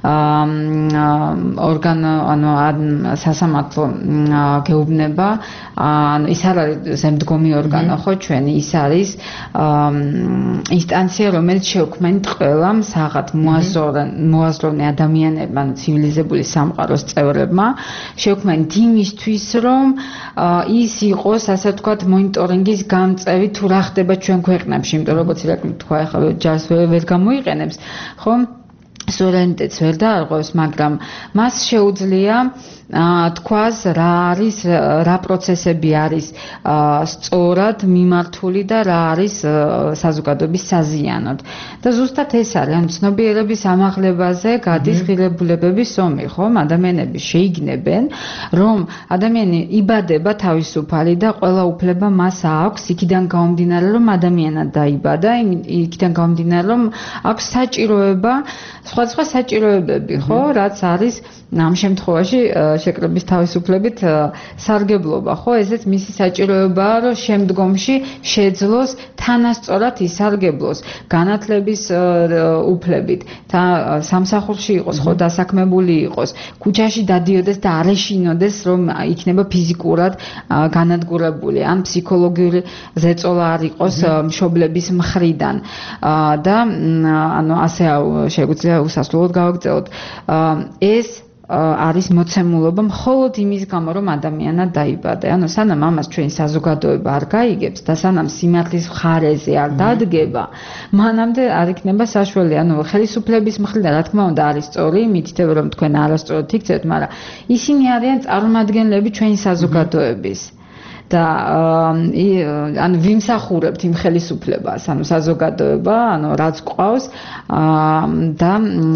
ორგან ანუ სასამართლო გეუბნება, ანუ ის არ არის ზემდგომი ორგანო, ხო, ჩვენი ის არის ინსტანცია, რომელიც შეუქმნით ყველამ საღად მოაზროვნე ადამიანებმა, ცივილიზებული სამყაროს წევრებმა, შეუქმნით იმისთვის, რომ ის იყოს, ასე ვთქვათ, მონიტორინგის გამწევი თუ რა ხდება ჩვენ ქვეყნებში, იმიტომ რომ როგორც ირაკლი თქვა, ახლა ჯარს ვერ გამოიყენებს, ხო? სუვერენიტეტს ვერ დაარღვევს, მაგრამ მას შეუძლია თქვას რა არის რა პროცესები არის სწორად მიმართული და რა არის საზოგადოების საზიანოდ. და ზუსტად ეს არის, ანუ ცნობიერების ამაღლებაზე გადის ღირებულებების ომი, ხომ? ადამიანები შეიგნებენ, რომ ადამიანი იბადება თავისუფალი და ყველა უფლება მას აქვს, იქიდან გამომდინარე, რომ ადამიანად დაიბადა, იქიდან გამომდინარე, რომ აქვს საჭიროება, სხვადასხვა საჭიროებები, ხო, რაც არის ამ შემთხვევაში შეკრების თავისუფლებით სარგებლობა, ხო, ესეც მისი საჭიროებაა, რომ შემდგომში შეძლოს თანასწორად ისარგებლოს განათლების უფლებით, და სამსახურში იყოს, ხო, დასაქმებული იყოს, ქუჩაში დადიოდეს და არ ეშინოდეს, რომ იქნება ფიზიკურად განადგურებული, ან ფსიქოლოგიური ზეწოლა არ იყოს მშობლების მხრიდან და ანუ ასე შეგვიძლია უსასრულოდ გავაგრძელოთ. ეს არის მოცემულობა მხოლოდ იმის გამო, რომ ადამიანად დაიბადა. ანუ სანამ ამას ჩვენი საზოგადოება არ გაიგებს და სანამ სიმართლის მხარეზე არ დადგება, მანამდე არ იქნება საშუალო. ანუ ხელისუფლების მხრიდან რა თქმა უნდა არის სწორი, მითითება რომ თქვენ არასწორად იქცევთ, მაგრამ ისინი არიან წარმომადგენლები ჩვენი საზოგადოების. და ანუ ვიმსახურებთ იმ ხელისუფლებას, ანუ საზოგადოება, ანუ რაც ყავს და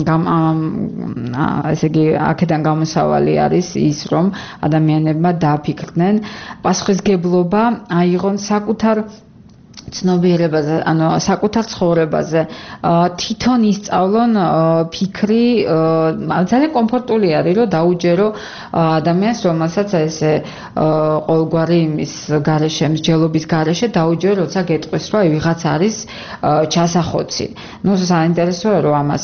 ესე იგი აქედან გამოსავალი არის ის, რომ ადამიანებმა დააფიქრდნენ პასუხისგებლობა აიღონ საკუთარ ცნობიერებაზე, ანუ საკუთარ ცხოვრებაზე, თვითონ ისწავლონ ფიქრი, ძალიან კომფორტული არის, რომ დაუჯერო ადამიანს, რომელსაც ესე ყოველგვარი იმის გარეშე, მსჯელობის გარეშე დაუჯერო, როცა გეტყვის, რომ ვიღაც არის ჩასახოცი. ნუ საინტერესოა, რომ ამას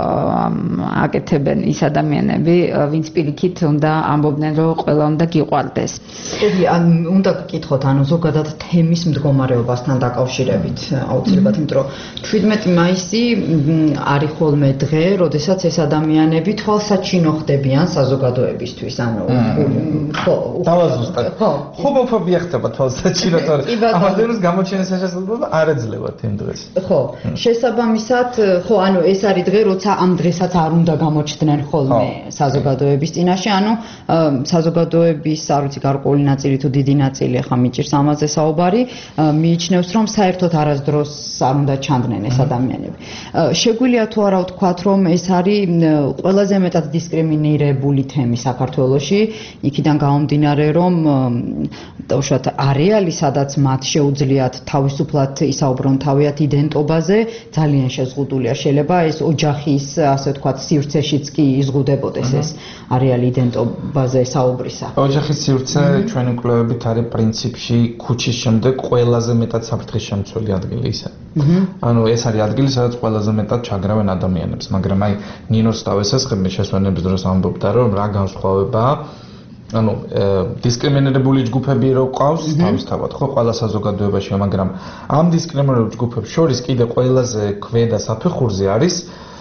აკეთებენ ის ადამიანები, ვინც პირიქით უნდა ამბობდნენ, რომ ყველა უნდა გიყვარდეს. კი, ან უნდა გკითხოთ, ანუ ზოგადად თემის მდგომარეობასთან დაკავშირებით აუცილებლად, იმიტომ რომ შვიდმეტი მაისი არის ხოლმე დღე, როდესაც ეს ადამიანები თვალსაჩინო ხდებიან საზოგადოებისთვის, ანუ ხო, დავაზუსტოთ. ხუბოფობია ხდება თვალსაჩინო, თორე ამაზე გამოჩენის შესაძლებლობა არ ეძლევა იმ დღეს. ხო, შესაბამისად, ხო, ანუ ეს არის დღე, როცა ამ დღესაც არ უნდა გამოჩნდნენ ხოლმე საზოგადოების წინაშე, ანუ საზოგადოების, არ ვიცი, გარკვეული ნაწილი თუ დიდი ნაწილი, ახლა მიჭირს ამაზე საუბარი, მიიჩნევს, რომ საერთოდ არასდროს არ უნდა ჩანდნენ ეს ადამიანები. შეგვიძლია თუ არა ვთქვათ, რომ ეს არის ყველაზე მეტად დისკრიმინირებული თემი საქართველოში, იქიდან გამომდინარე, რომ უშუალოდ არეალი, სადაც მათ შეუძლიათ თავისუფლად ისაუბრონ თავიანთ იდენტობაზე, ძალიან შეზღუდულია. შეიძლება ეს ოჯახის, ასე ვთქვათ, სივრცეშიც კი იზღუდებოდეს ეს არეალი იდენტობაზე საუბრისა. ოჯახის სივრცე ჩვენი კვლევებით არის პრინციპში ქუჩის შემდეგ ყველაზე მეტად საფრთხის შემცველი ადგილი ისე. ანუ ეს არის ადგილი, სადაც ყველაზე მეტად ჩაგრავენ ადამიანებს, მაგრამ აი ნინოს თავისესხები შესვენების დროს ამბობდა, რომ რა განსხვავებაა, ანუ დისკრიმინირებული ჯგუფები რო ყავს თავისთავად, ხო, ყველა საზოგადოებაში, მაგრამ ამ დისკრიმინირებულ ჯგუფებს შორის კიდე ყველაზე ქვედა საფეხურზე არის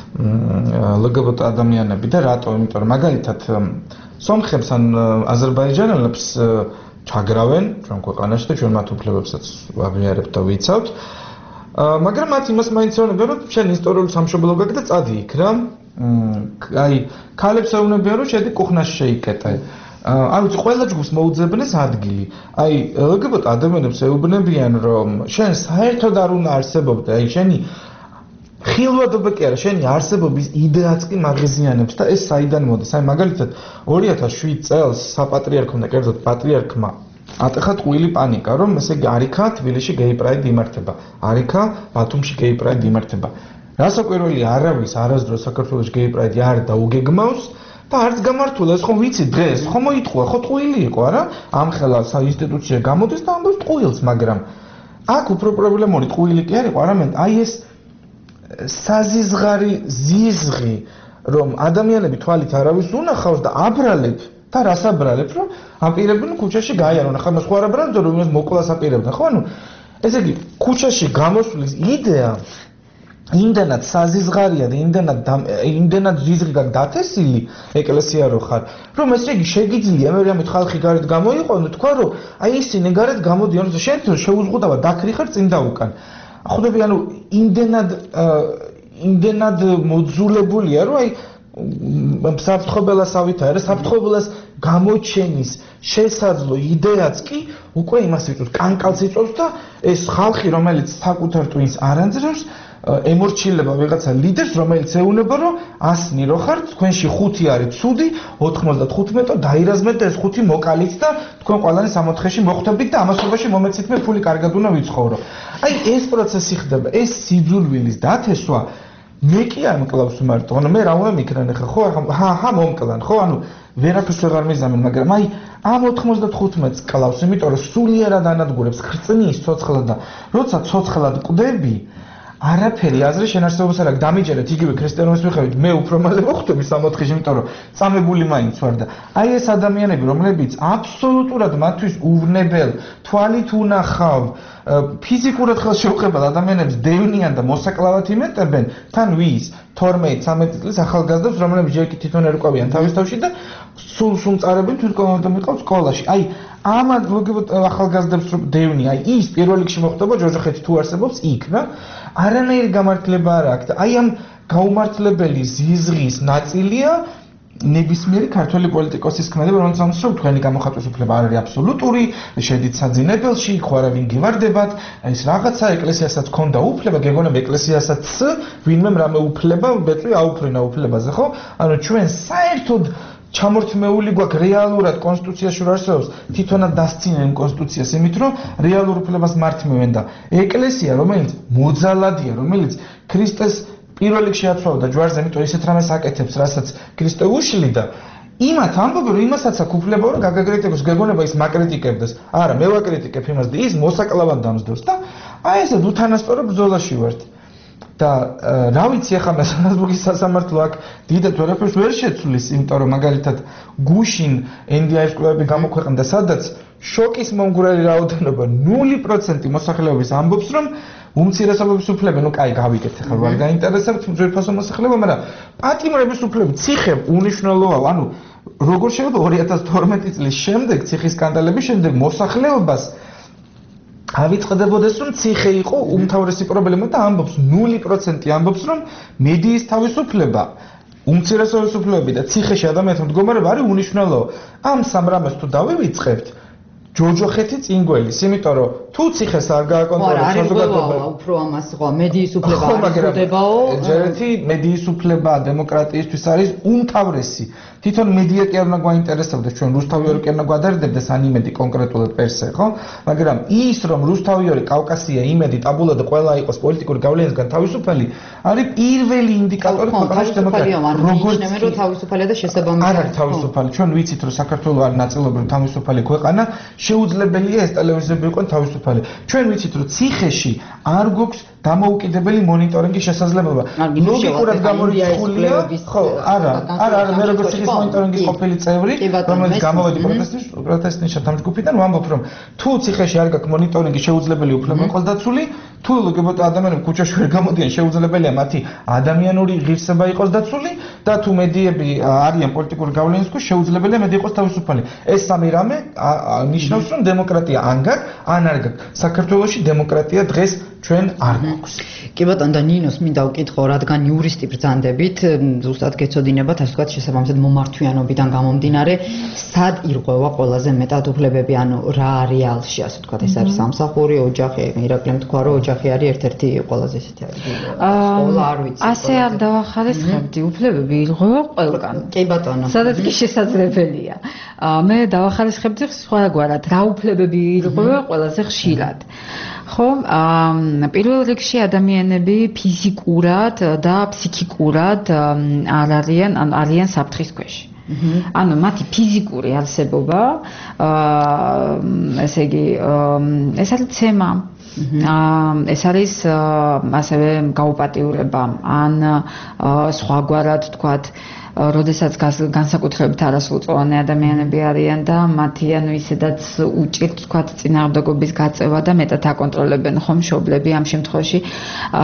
ლგბტ ადამიანები და რატო? იმიტომ რომ მაგალითად სომხებს ან აზერბაიჯანელებს ჩაგრავენ ჩვენ ქვეყანაში და ჩვენ მათ უფლებებსაც ვაღიარებთ და ვიცავთ. მაგრამ მათ იმას მაინც ეუბნებიან, რომ შენ ისტორიული სამშობლო გაქვს და წადი იქ რა. აი, ქალებს ეუბნებიან, რომ შედი კუხნაში შეიკეტე. აი, ვიცი, ყველა ჯგუფს მოუძებნეს ადგილი. აი, ლგბტ ადამიანებს ეუბნებიან, რომ შენ საერთოდ არ უნდა არსებობდე, აი, შენი ხილვადობა კი არა, შენი არსებობის იდეაც კი მაგაზიანებს და ეს საიდან მოდის? აი, მაგალითად, ორი ათას შვიდ წელს საპატრიარქომ და კერძოდ პატრიარქმა ატეხა ტყუილი პანიკა, რომ ესე იგი არიქა თბილისში გეი პრაიდი იმართება, არიქა ბათუმში გეი პრაიდი იმართება. რასაკვირველი, არავის არასდროს საქართველოში გეი პრაიდი არ დაუგეგმავს და არც გამართულა, ეს ხომ ვიცი დღეს, ხომ მოიტყვა, ხო ტყუილი იყო, არა? ამხელა საინსტიტუცია გამოდის და ამბობს ტყუილს, მაგრამ აქ უფრო პრობლემური ტყუილი კი არ იყო, არამედ აი ეს საზიზღარი ზიზღი, რომ ადამიანები თვალით არავის უნახავს და აბრალებ და რას აბრალებ, რომ აპირებდნენ ქუჩაში გაიარონ. ახლა მას ხო არ აბრალებდნენ, რომ იმას მოკლას აპირებდნენ, ხო? ანუ ესე იგი, ქუჩაში გამოსვლის იდეა იმდანაც საზიზღარია და იმდანაც იმდანაც ზიზღი გაქვს დათესილი ეკლესია რო ხარ, რომ ესე იგი შეგიძლია მე რამე ხალხი გარეთ გამოიყვანო, თქვა რომ აი ისინი გარეთ გამოდიან, შენ შეუზღუდავად დაქრიხარ წინ და უკან. ხვდები, ანუ იმდენად იმდენად მოძულებულია, რომ აი საფრთხებელას ავითარ, საფრთხებელას გამოჩენის შესაძლო იდეაც კი უკვე იმას იწვევს, კანკალს იწვევს და ეს ხალხი, რომელიც საკუთარ ტვინს არ ანძრევს, ემორჩილება ვიღაცა ლიდერს, რომელიც ეუნება, რომ ასნი რო ხართ, თქვენში ხუთი არის ცუდი, ოთხმოცდახუთმეტო დაირაზმეთ და ეს ხუთი მოკალით და თქვენ ყველანი სამოთხეში მოხვდებით და ამასობაში მომეცით მე ფული კარგად უნდა ვიცხოვრო. აი ეს პროცესი ხდება, ეს სიძულვილის დათესვა მე კი არ მკლავს მარტო, ანუ მე რა უნდა მიქნან ახლა, ხო, ხა, ხა მომკლან, ხო, ანუ ვერაფერს ვეღარ მიზამენ, მაგრამ აი ამ ოთხმოცდახუთმეტს კლავს, იმიტომ რომ სულიერად ანადგურებს ხრწნის ცოცხლად და როცა ცოცხლად კვდები, არაფერი აზრი შენარჩუნებას არ აქვს. დამიჯერეთ იგივე ქრისტიანობის მიხედვით, მე უფრო მალე მოხვდები სამოთხეში, იმიტომ რომ წამებული მაინც ვარ და აი ეს ადამიანები, რომლებიც აბსოლუტურად მათთვის უვნებელ, თვალით უნახავ, ფიზიკურად ხელშეუხებელ ადამიანებს დევნიან და მოსაკლავად იმეტებენ, თან ვის თორმეტ ტრამეტ წლის ახალგაზრდებს, რომლებიც ჯერ კი თვითონ ერკვევიან თავის თავში და სულ სულ წარებენ თვითკონტროლთან მიყავს სკოლაში. აი ამ ახალგაზრდებს რომ დევნია, აი ის პირველ რიგში მოხდება ჯოჯოხეთი თუ არსებობს იქ რა. არანაირი გამართლება არ აქვს და აი ამ გაუმართლებელი ზიზღის ნაწილია ნებისმიერი ქართველი პოლიტიკოსის ქმედება, რომელიც ამბობს, რომ თქვენი გამოხატვის უფლება არ არის აბსოლუტური, შედით საძინებელში, ხო არა ვინ გივარდებათ, ეს რაღაცა ეკლესიასაც ჰქონდა უფლება, გეგონება ეკლესიასაც ვინმე რამე უფლება, ბეწვი აუფრინა უფლებაზე, ხო? ანუ ჩვენ საერთოდ ჩამორთმეული გვაქვს რეალურად კონსტიტუციაში რომ არსებობს, თვითონაც დასცინեն კონსტიტუციას, იმით რომ რეალურ უფლებას მართმევენ და ეკლესია, რომელიც მოძალადია, რომელიც ქრისტეს პირველ რიგში აცვავდა ჯვარზე, იმიტომ ისეთ რამეს აკეთებს, რასაც ქრისტე უშლი და იმათ ამბობენ, რომ იმასაც აქვს უფლება, რომ გაგაკრიტიკოს, გეგონება ის მაკრიტიკებდეს. არა, მე ვაკრიტიკებ იმას და ის მოსაკლავად დამსდევს და აი ესე უთანასწორო ბრძოლაში ვართ. და რა ვიცი ახლა მე სტრასბურგის სასამართლო აქ დიდად ვერაფერს ვერ შეცვლის, იმიტომ რომ მაგალითად გუშინ ენ დი აის კვლევები გამოქვეყნდა, სადაც შოკის მომგვრელი რაოდენობა ნული პროცენტი მოსახლეობის ამბობს, რომ უმცირესობების უფლება, ну კაი, გავიგეთ ახლა ვარ გაინტერესებთ ძვირფასო მოსახლეობა, მაგრამ პატიმრების უფლება, ციხე უნიშნელოა, ანუ როგორ შეიძლება ორი ათას თორმეტი წლის შემდეგ, ციხის სკანდალების შემდეგ მოსახლეობას ავიწყდებოდეს, რომ ციხე იყო უმთავრესი პრობლემა და ამბობს ნული პროცენტი ამბობს, რომ მედიის თავისუფლება, უმცირესობის უფლებები და ციხეში ადამიანთა მდგომარეობა არის უნიშნელო. ამ სამ რამეს თუ დავივიწყებთ, ჯოჯოხეთი წინ გველის, იმიტომ რომ თუ ციხეს არ გააკონტროლებს საზოგადოება, უფრო ამას ხო მედიის უფლება არ იხდებაო. ჯერეთი მედიის უფლება დემოკრატიისთვის არის უმთავრესი. თვითონ მედია კი არ უნდა გვაინტერესებდეს, ჩვენ რუსთავიორი კი არ უნდა გვადარდებდეს ან იმედი კონკრეტულად პერსე, ხო? მაგრამ ის რომ რუსთავიორი, კავკასია, იმედი, ტაბულა და ყველა იყოს პოლიტიკური გავლენისგან თავისუფალი, არის პირველი ინდიკატორი ქვეყანაში დემოკრატიის. როგორც ნემერო თავისუფალია და შესაბამისად. არ არის თავისუფალი. ჩვენ ვიცით რომ საქართველოს არის ნაწილობრივ თავისუფალი ქვეყანა, შეუძლებელია ეს ტელევიზიები იყოს თავისუფალი. ჩვენ ვიცით რომ ციხეში არ გვაქვს დამოუკიდებელი მონიტორინგის შესაძლებლობა. ლოგიკურად გამორიცხულია, ხო, არა, არა, არა, მე როგორც ციხის მონიტორინგის ყოფილი წევრი, რომელიც გამოვედი პროტესტის პროტესტის შეთანხმებიდან, ვამბობ, რომ თუ ციხეში არ გაქვს მონიტორინგი, შეუძლებელი უფლება იყოს დაცული, თუ ლოგიკურად ადამიანები ქუჩაში ვერ გამოდიან, შეუძლებელია მათი ადამიანური ღირსება იყოს დაცული და თუ მედიები არიან პოლიტიკური გავლენის ქვეშ, შეუძლებელია მედი იყოს თავისუფალი. ეს სამი რამე ნიშნავს, რომ დემოკრატია ან გაქვს, ან არ გაქვს. საქართველოში დემოკრატია დღეს ჩვენ არ გვაქვს. კი ბატონო, და ნინოს მინდა ვკითხო, რადგან იურისტი ბრძანდებით, ზუსტად გეცოდინებათ, ასე ვთქვათ, შესაბამისად მომართვიანობიდან გამომდინარე, სად ირღვევა ყველაზე მეტად უფლებები, ანუ რა რეალში, ასე ვთქვათ, ეს არის სამსახური, ოჯახი, ირაკლემ თქვა, რომ ოჯახი არის ერთ-ერთი ყველაზე ისეთი არის. სკოლა არ ვიცი. ასე არ დავახალისხებდი, უფლებები ირღვევა ყველგან. კი ბატონო. სადაც კი შესაძლებელია. მე დავახალისხებდი სხვაგვარად, რა უფლებები ირღვევა ყველაზე ხშირად. ხო, პირველ რიგში ადამიანები ფიზიკურად და ფსიქიკურად არ არიან, ან არიან საფრთხის ქვეშ. ანუ მათი ფიზიკური არსებობა, ესე იგი, ეს არის ცემა. ეს არის ასევე გაუპატიურება, ან სხვაგვარად თქვათ, როდესაც განსაკუთრებით არასრულწლოვანი ადამიანები არიან და მათი ანუ ისედაც უჭირთ თქვათ წინააღმდეგობის გაწევა და მეტად აკონტროლებენ ხომ მშობლები ამ შემთხვევაში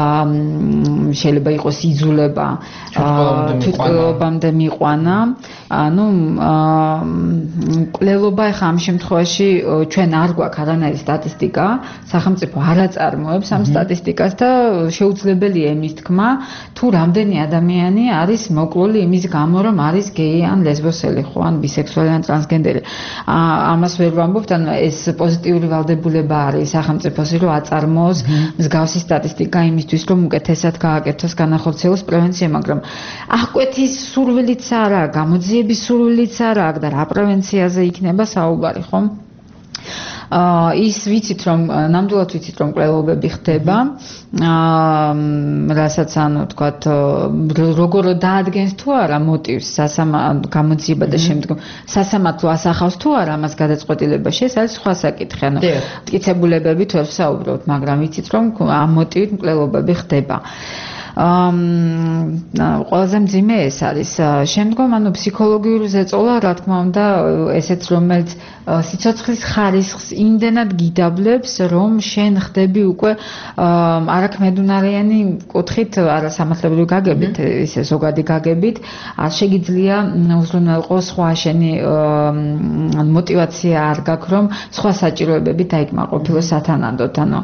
შეიძლება იყოს იძულება თვითმკვლელობამდე მიყვანა ანუ კვლელობა ხა ამ შემთხვევაში ჩვენ არ გვაქვს არანაირი სტატისტიკა, სახელმწიფო არ აწარმოებს ამ სტატისტიკას და შეუძლებელია იმის თქმა, თუ რამდენი ადამიანი არის მოკლული იმის გამო, რომ არის გეი ან ლესბოსელი ხო, ან ბისექსუალი ან ტრანსგენდერი. ამას ვერ ვამბობთ, ან ეს პოზიტიური ვალდებულება არის სახელმწიფოს, რომ აწარმოოს მსგავსი სტატისტიკა იმისთვის, რომ უკეთესად გააკეთოს განახორციელოს პრევენცია, მაგრამ აღკვეთის სურვილიც არ აქვს, გამოძიების სურვილიც არ აქვს და რა პრევენციაზე იქნება საუბარი, ხო? აა ის ვიცით რომ ნამდვილად ვიცით რომ კვლევებები ხდება აა რასაც ანუ თქვათ როგორ დაადგენს თუ არა მოტივს სასამართლო გამოძიება და შემდგომ სასამართლო ასახავს თუ არა ამას გადაწყვეტილებაში ეს არის სხვა საკითხი ანუ მტკიცებულებებით ვერ ვსაუბრობთ მაგრამ ვიცით რომ ამ მოტივით კვლევებები ხდება ამ ყველაზე მძიმე ეს არის შემდგომ ანუ ფსიქოლოგიური ზეწოლა რა თქმა უნდა ესეც რომელიც სიცოცხლის ხარისხს იმდენად გიდაბლებს რომ შენ ხდები უკვე არაქმედუნარიანი კუთხით არასამართლებრივი გაგებით ისე ზოგადი გაგებით არ შეგიძლია უზრუნველყო სხვა შენი მოტივაცია არ გაქვს რომ სხვა საჭიროებები დაიკმაყოფილო სათანადოდ ანუ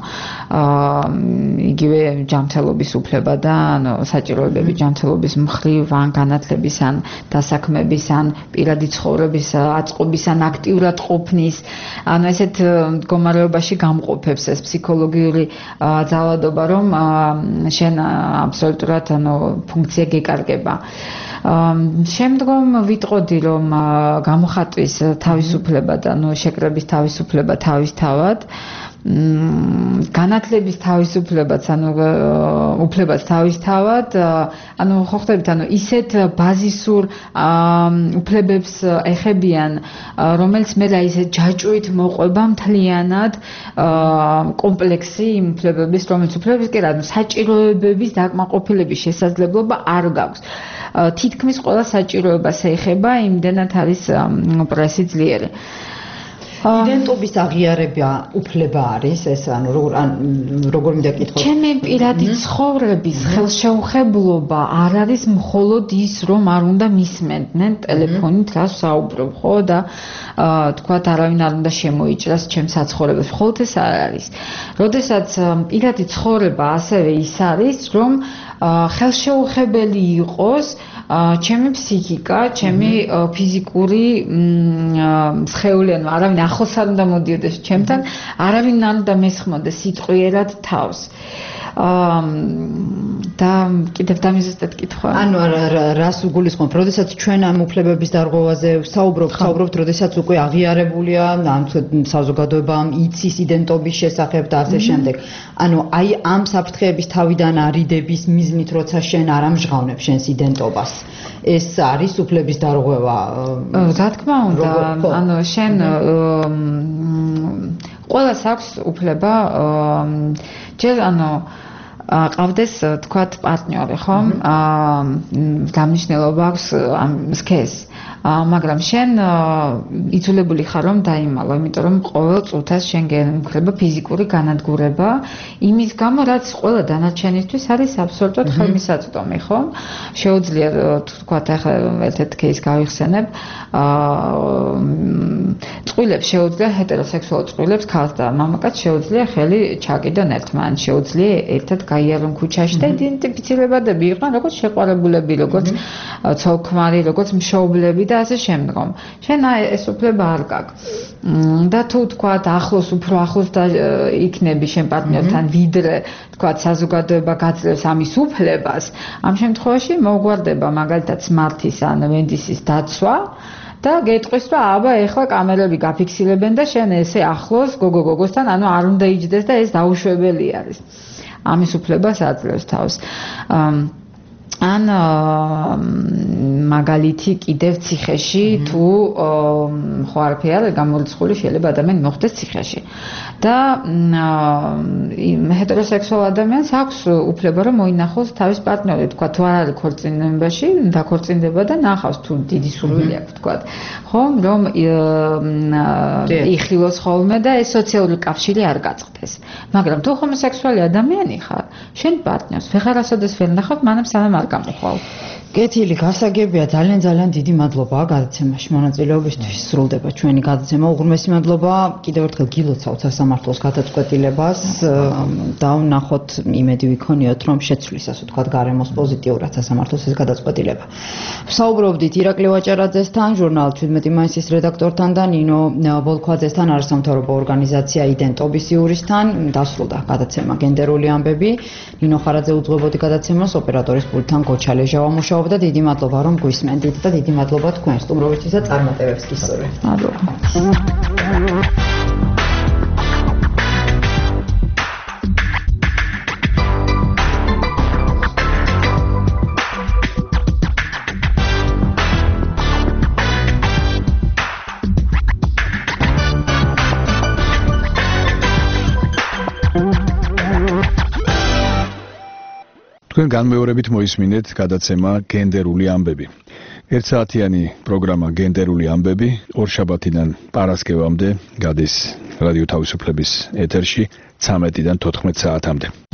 იგივე ჯანმრთელობის უფლება და ანუ საჭიროებები ჯანმრთელობის მხრივ ან განათლების ან დასაქმების ან პირადი ცხოვრების აწყობის ან აქტიურად ყოფნის ანუ ესეთ მდგომარეობაში გამყოფებს ეს ფსიქოლოგიური ძალადობა რომ შენ აბსოლუტურად ანუ ფუნქცია გეკარგება შემდგომ ვიტყოდი რომ გამოხატვის თავისუფლება და ანუ შეკრების თავისუფლება თავისთავად განათლების თავისუფლებაც ანუ უფლებაც თავისთავად ანუ ხო ხდებით ანუ ისეთ ბაზისურ უფლებებს ეხებიან რომელიც მე რა ისე ჯაჭვით მოყვება მთლიანად კომპლექსი იმ უფლებების რომელიც უფლებების კი რა საჭიროებების დაკმაყოფილების შესაძლებლობა არ გაქვს თითქმის ყველა საჭიროებას ეხება იმდენად არის პრესი ძლიერი იდენტობის აღიარება უფლება არის ეს ანუ როგორ ან როგორ მინდა კითხო ჩემი პირადი ცხოვრების ხელშეუხებლობა არ არის მხოლოდ ის რომ არ უნდა მისმენდნენ ტელეფონით რა საუბრობ ხო და თქვათ არავინ არ უნდა შემოიჭრას ჩემს საცხოვრებელს მხოლოდ ეს არ არის როდესაც პირადი ცხოვრება ასევე ის არის რომ ხელშეუხებელი იყოს ჩემი ფსიქიკა, ჩემი ფიზიკური სხეული, ანუ არავინ ახლოს არ უნდა მოდიოდეს ჩემთან, არავინ არ უნდა მესხმოდეს სიტყვიერად თავს. და კიდევ დამიზუსტეთ კითხვა. ანუ რას უგულისხმობ, როდესაც ჩვენ ამ უფლებების დარღვევაზე ვსაუბრობთ, ვსაუბრობთ, როდესაც უკვე აღიარებულია ამ საზოგადოებამ იცის იდენტობის შესახებ და ასე შემდეგ. ანუ აი ამ საფრთხეების თავიდან არიდების მიზნით, როცა შენ არ ამჟღავნებ შენს იდენტობას. ეს არის უფლების დარღვევა. რა თქმა უნდა, ანუ შენ ყველას აქვს უფლება ჯერ ანუ ყავდეს თქვათ პარტნიორი ხო? აა გამნიშნელობა აქვს ამ სქეს. მაგრამ შენ იძულებული ხარ რომ დაიმალო, იმიტომ რომ ყოველ წუთას შენ გემხრება ფიზიკური განადგურება, იმის გამო რაც ყველა დანარჩენისთვის არის აბსოლუტურად ხელმისაწვდომი, ხო? შეუძლია თქვათ ახლა ერთ-ერთ кейს გავიხსენებ, აა წყვილებს შეუძლია ჰეტეროსექსუალ წყვილებს ქალს და მამაკაც შეუძლია ხელი ჩაკიდონ ერთმან, შეუძლია ერთად გაიარონ ქუჩაში და იდენტიფიცირებადები იყვნენ როგორც შეყვარებულები, როგორც ცოლ-ქმარი, როგორც მშობლები და ასე შემდგომ. შენ ეს უფლება არ გაქვს. და თუ თქვათ ახლოს უფრო ახლოს და იქნები შენ პარტნიორთან ვიდრე თქვათ საზოგადოება გაძლევს ამის უფლებას, ამ შემთხვევაში მოგვარდება მაგალითად სმართის ან ვენდისის დაცვა და გეტყვის რომ აბა ეხლა კამერები გაფიქსირებენ და შენ ესე ახლოს გოგო გოგოსთან ანუ არ უნდა იჯდეს და ეს დაუშვებელი არის. ამის უფლებას აძლევს თავს. ან მაგალითი კიდევ ციხეში თუ ხო არაფერი არ გამორიცხული შეიძლება ადამიანი მოხვდეს ციხეში და ჰეტეროსექსუალ ადამიანს აქვს უფლება რომ მოინახოს თავის პარტნიორი თქვა თუ არ არის ქორწინებაში დაქორწინდება და ნახავს თუ დიდი სურვილი აქვს თქვა ხო რომ იხილოს ხოლმე და ეს სოციალური კავშირი არ გაწყდეს მაგრამ თუ ჰომოსექსუალი ადამიანი ხარ შენ პარტნიორს ვეღარასოდეს ვერ ნახავ მანამ სანამ არ გამოხვალ კეთილი გასაგებია, ძალიან ძალიან დიდი მადლობა გადაცემაში მონაწილეობისთვის. სრულდება ჩვენი გადაცემა. უღრმესი მადლობა კიდევ ერთხელ გილოცავთ სასამართლოს გადაწყვეტილებას და ვნახოთ, იმედი ვიქონიოთ, რომ შეცვლის, ასე ვთქვათ, გარემოს პოზიტიურად სასამართლოს ეს გადაწყვეტილება. ვსაუბრობდით ირაკლი ვაჭარაძესთან, ჟურნალ შვიდმეტი მაისის რედაქტორთან და ნინო ბოლქვაძესთან, არასამთავრობო ორგანიზაცია იდენტობის იურისთან. დასრულდა გადაცემა გენდერული ამბები. ნინო ხარაძე უძღვებოდი გადაცემას, ოპერატორის პულტთან გოჩა ლეჟავა მუშაობდა. და დიდი მადლობა რომ გვისმენდით და დიდი მადლობა თქვენ სტუმრობისთვის და წარმატებებს გისურვებთ. მადლობა. თქვენ განმეორებით მოისმინეთ გადაცემა გენდერული ამბები. ერთსაათიანი პროგრამა გენდერული ამბები ორშაბათიდან პარასკევამდე გადის რადიო თავისუფლების ეთერში ცამეტიდან თოთხმეტ საათამდე.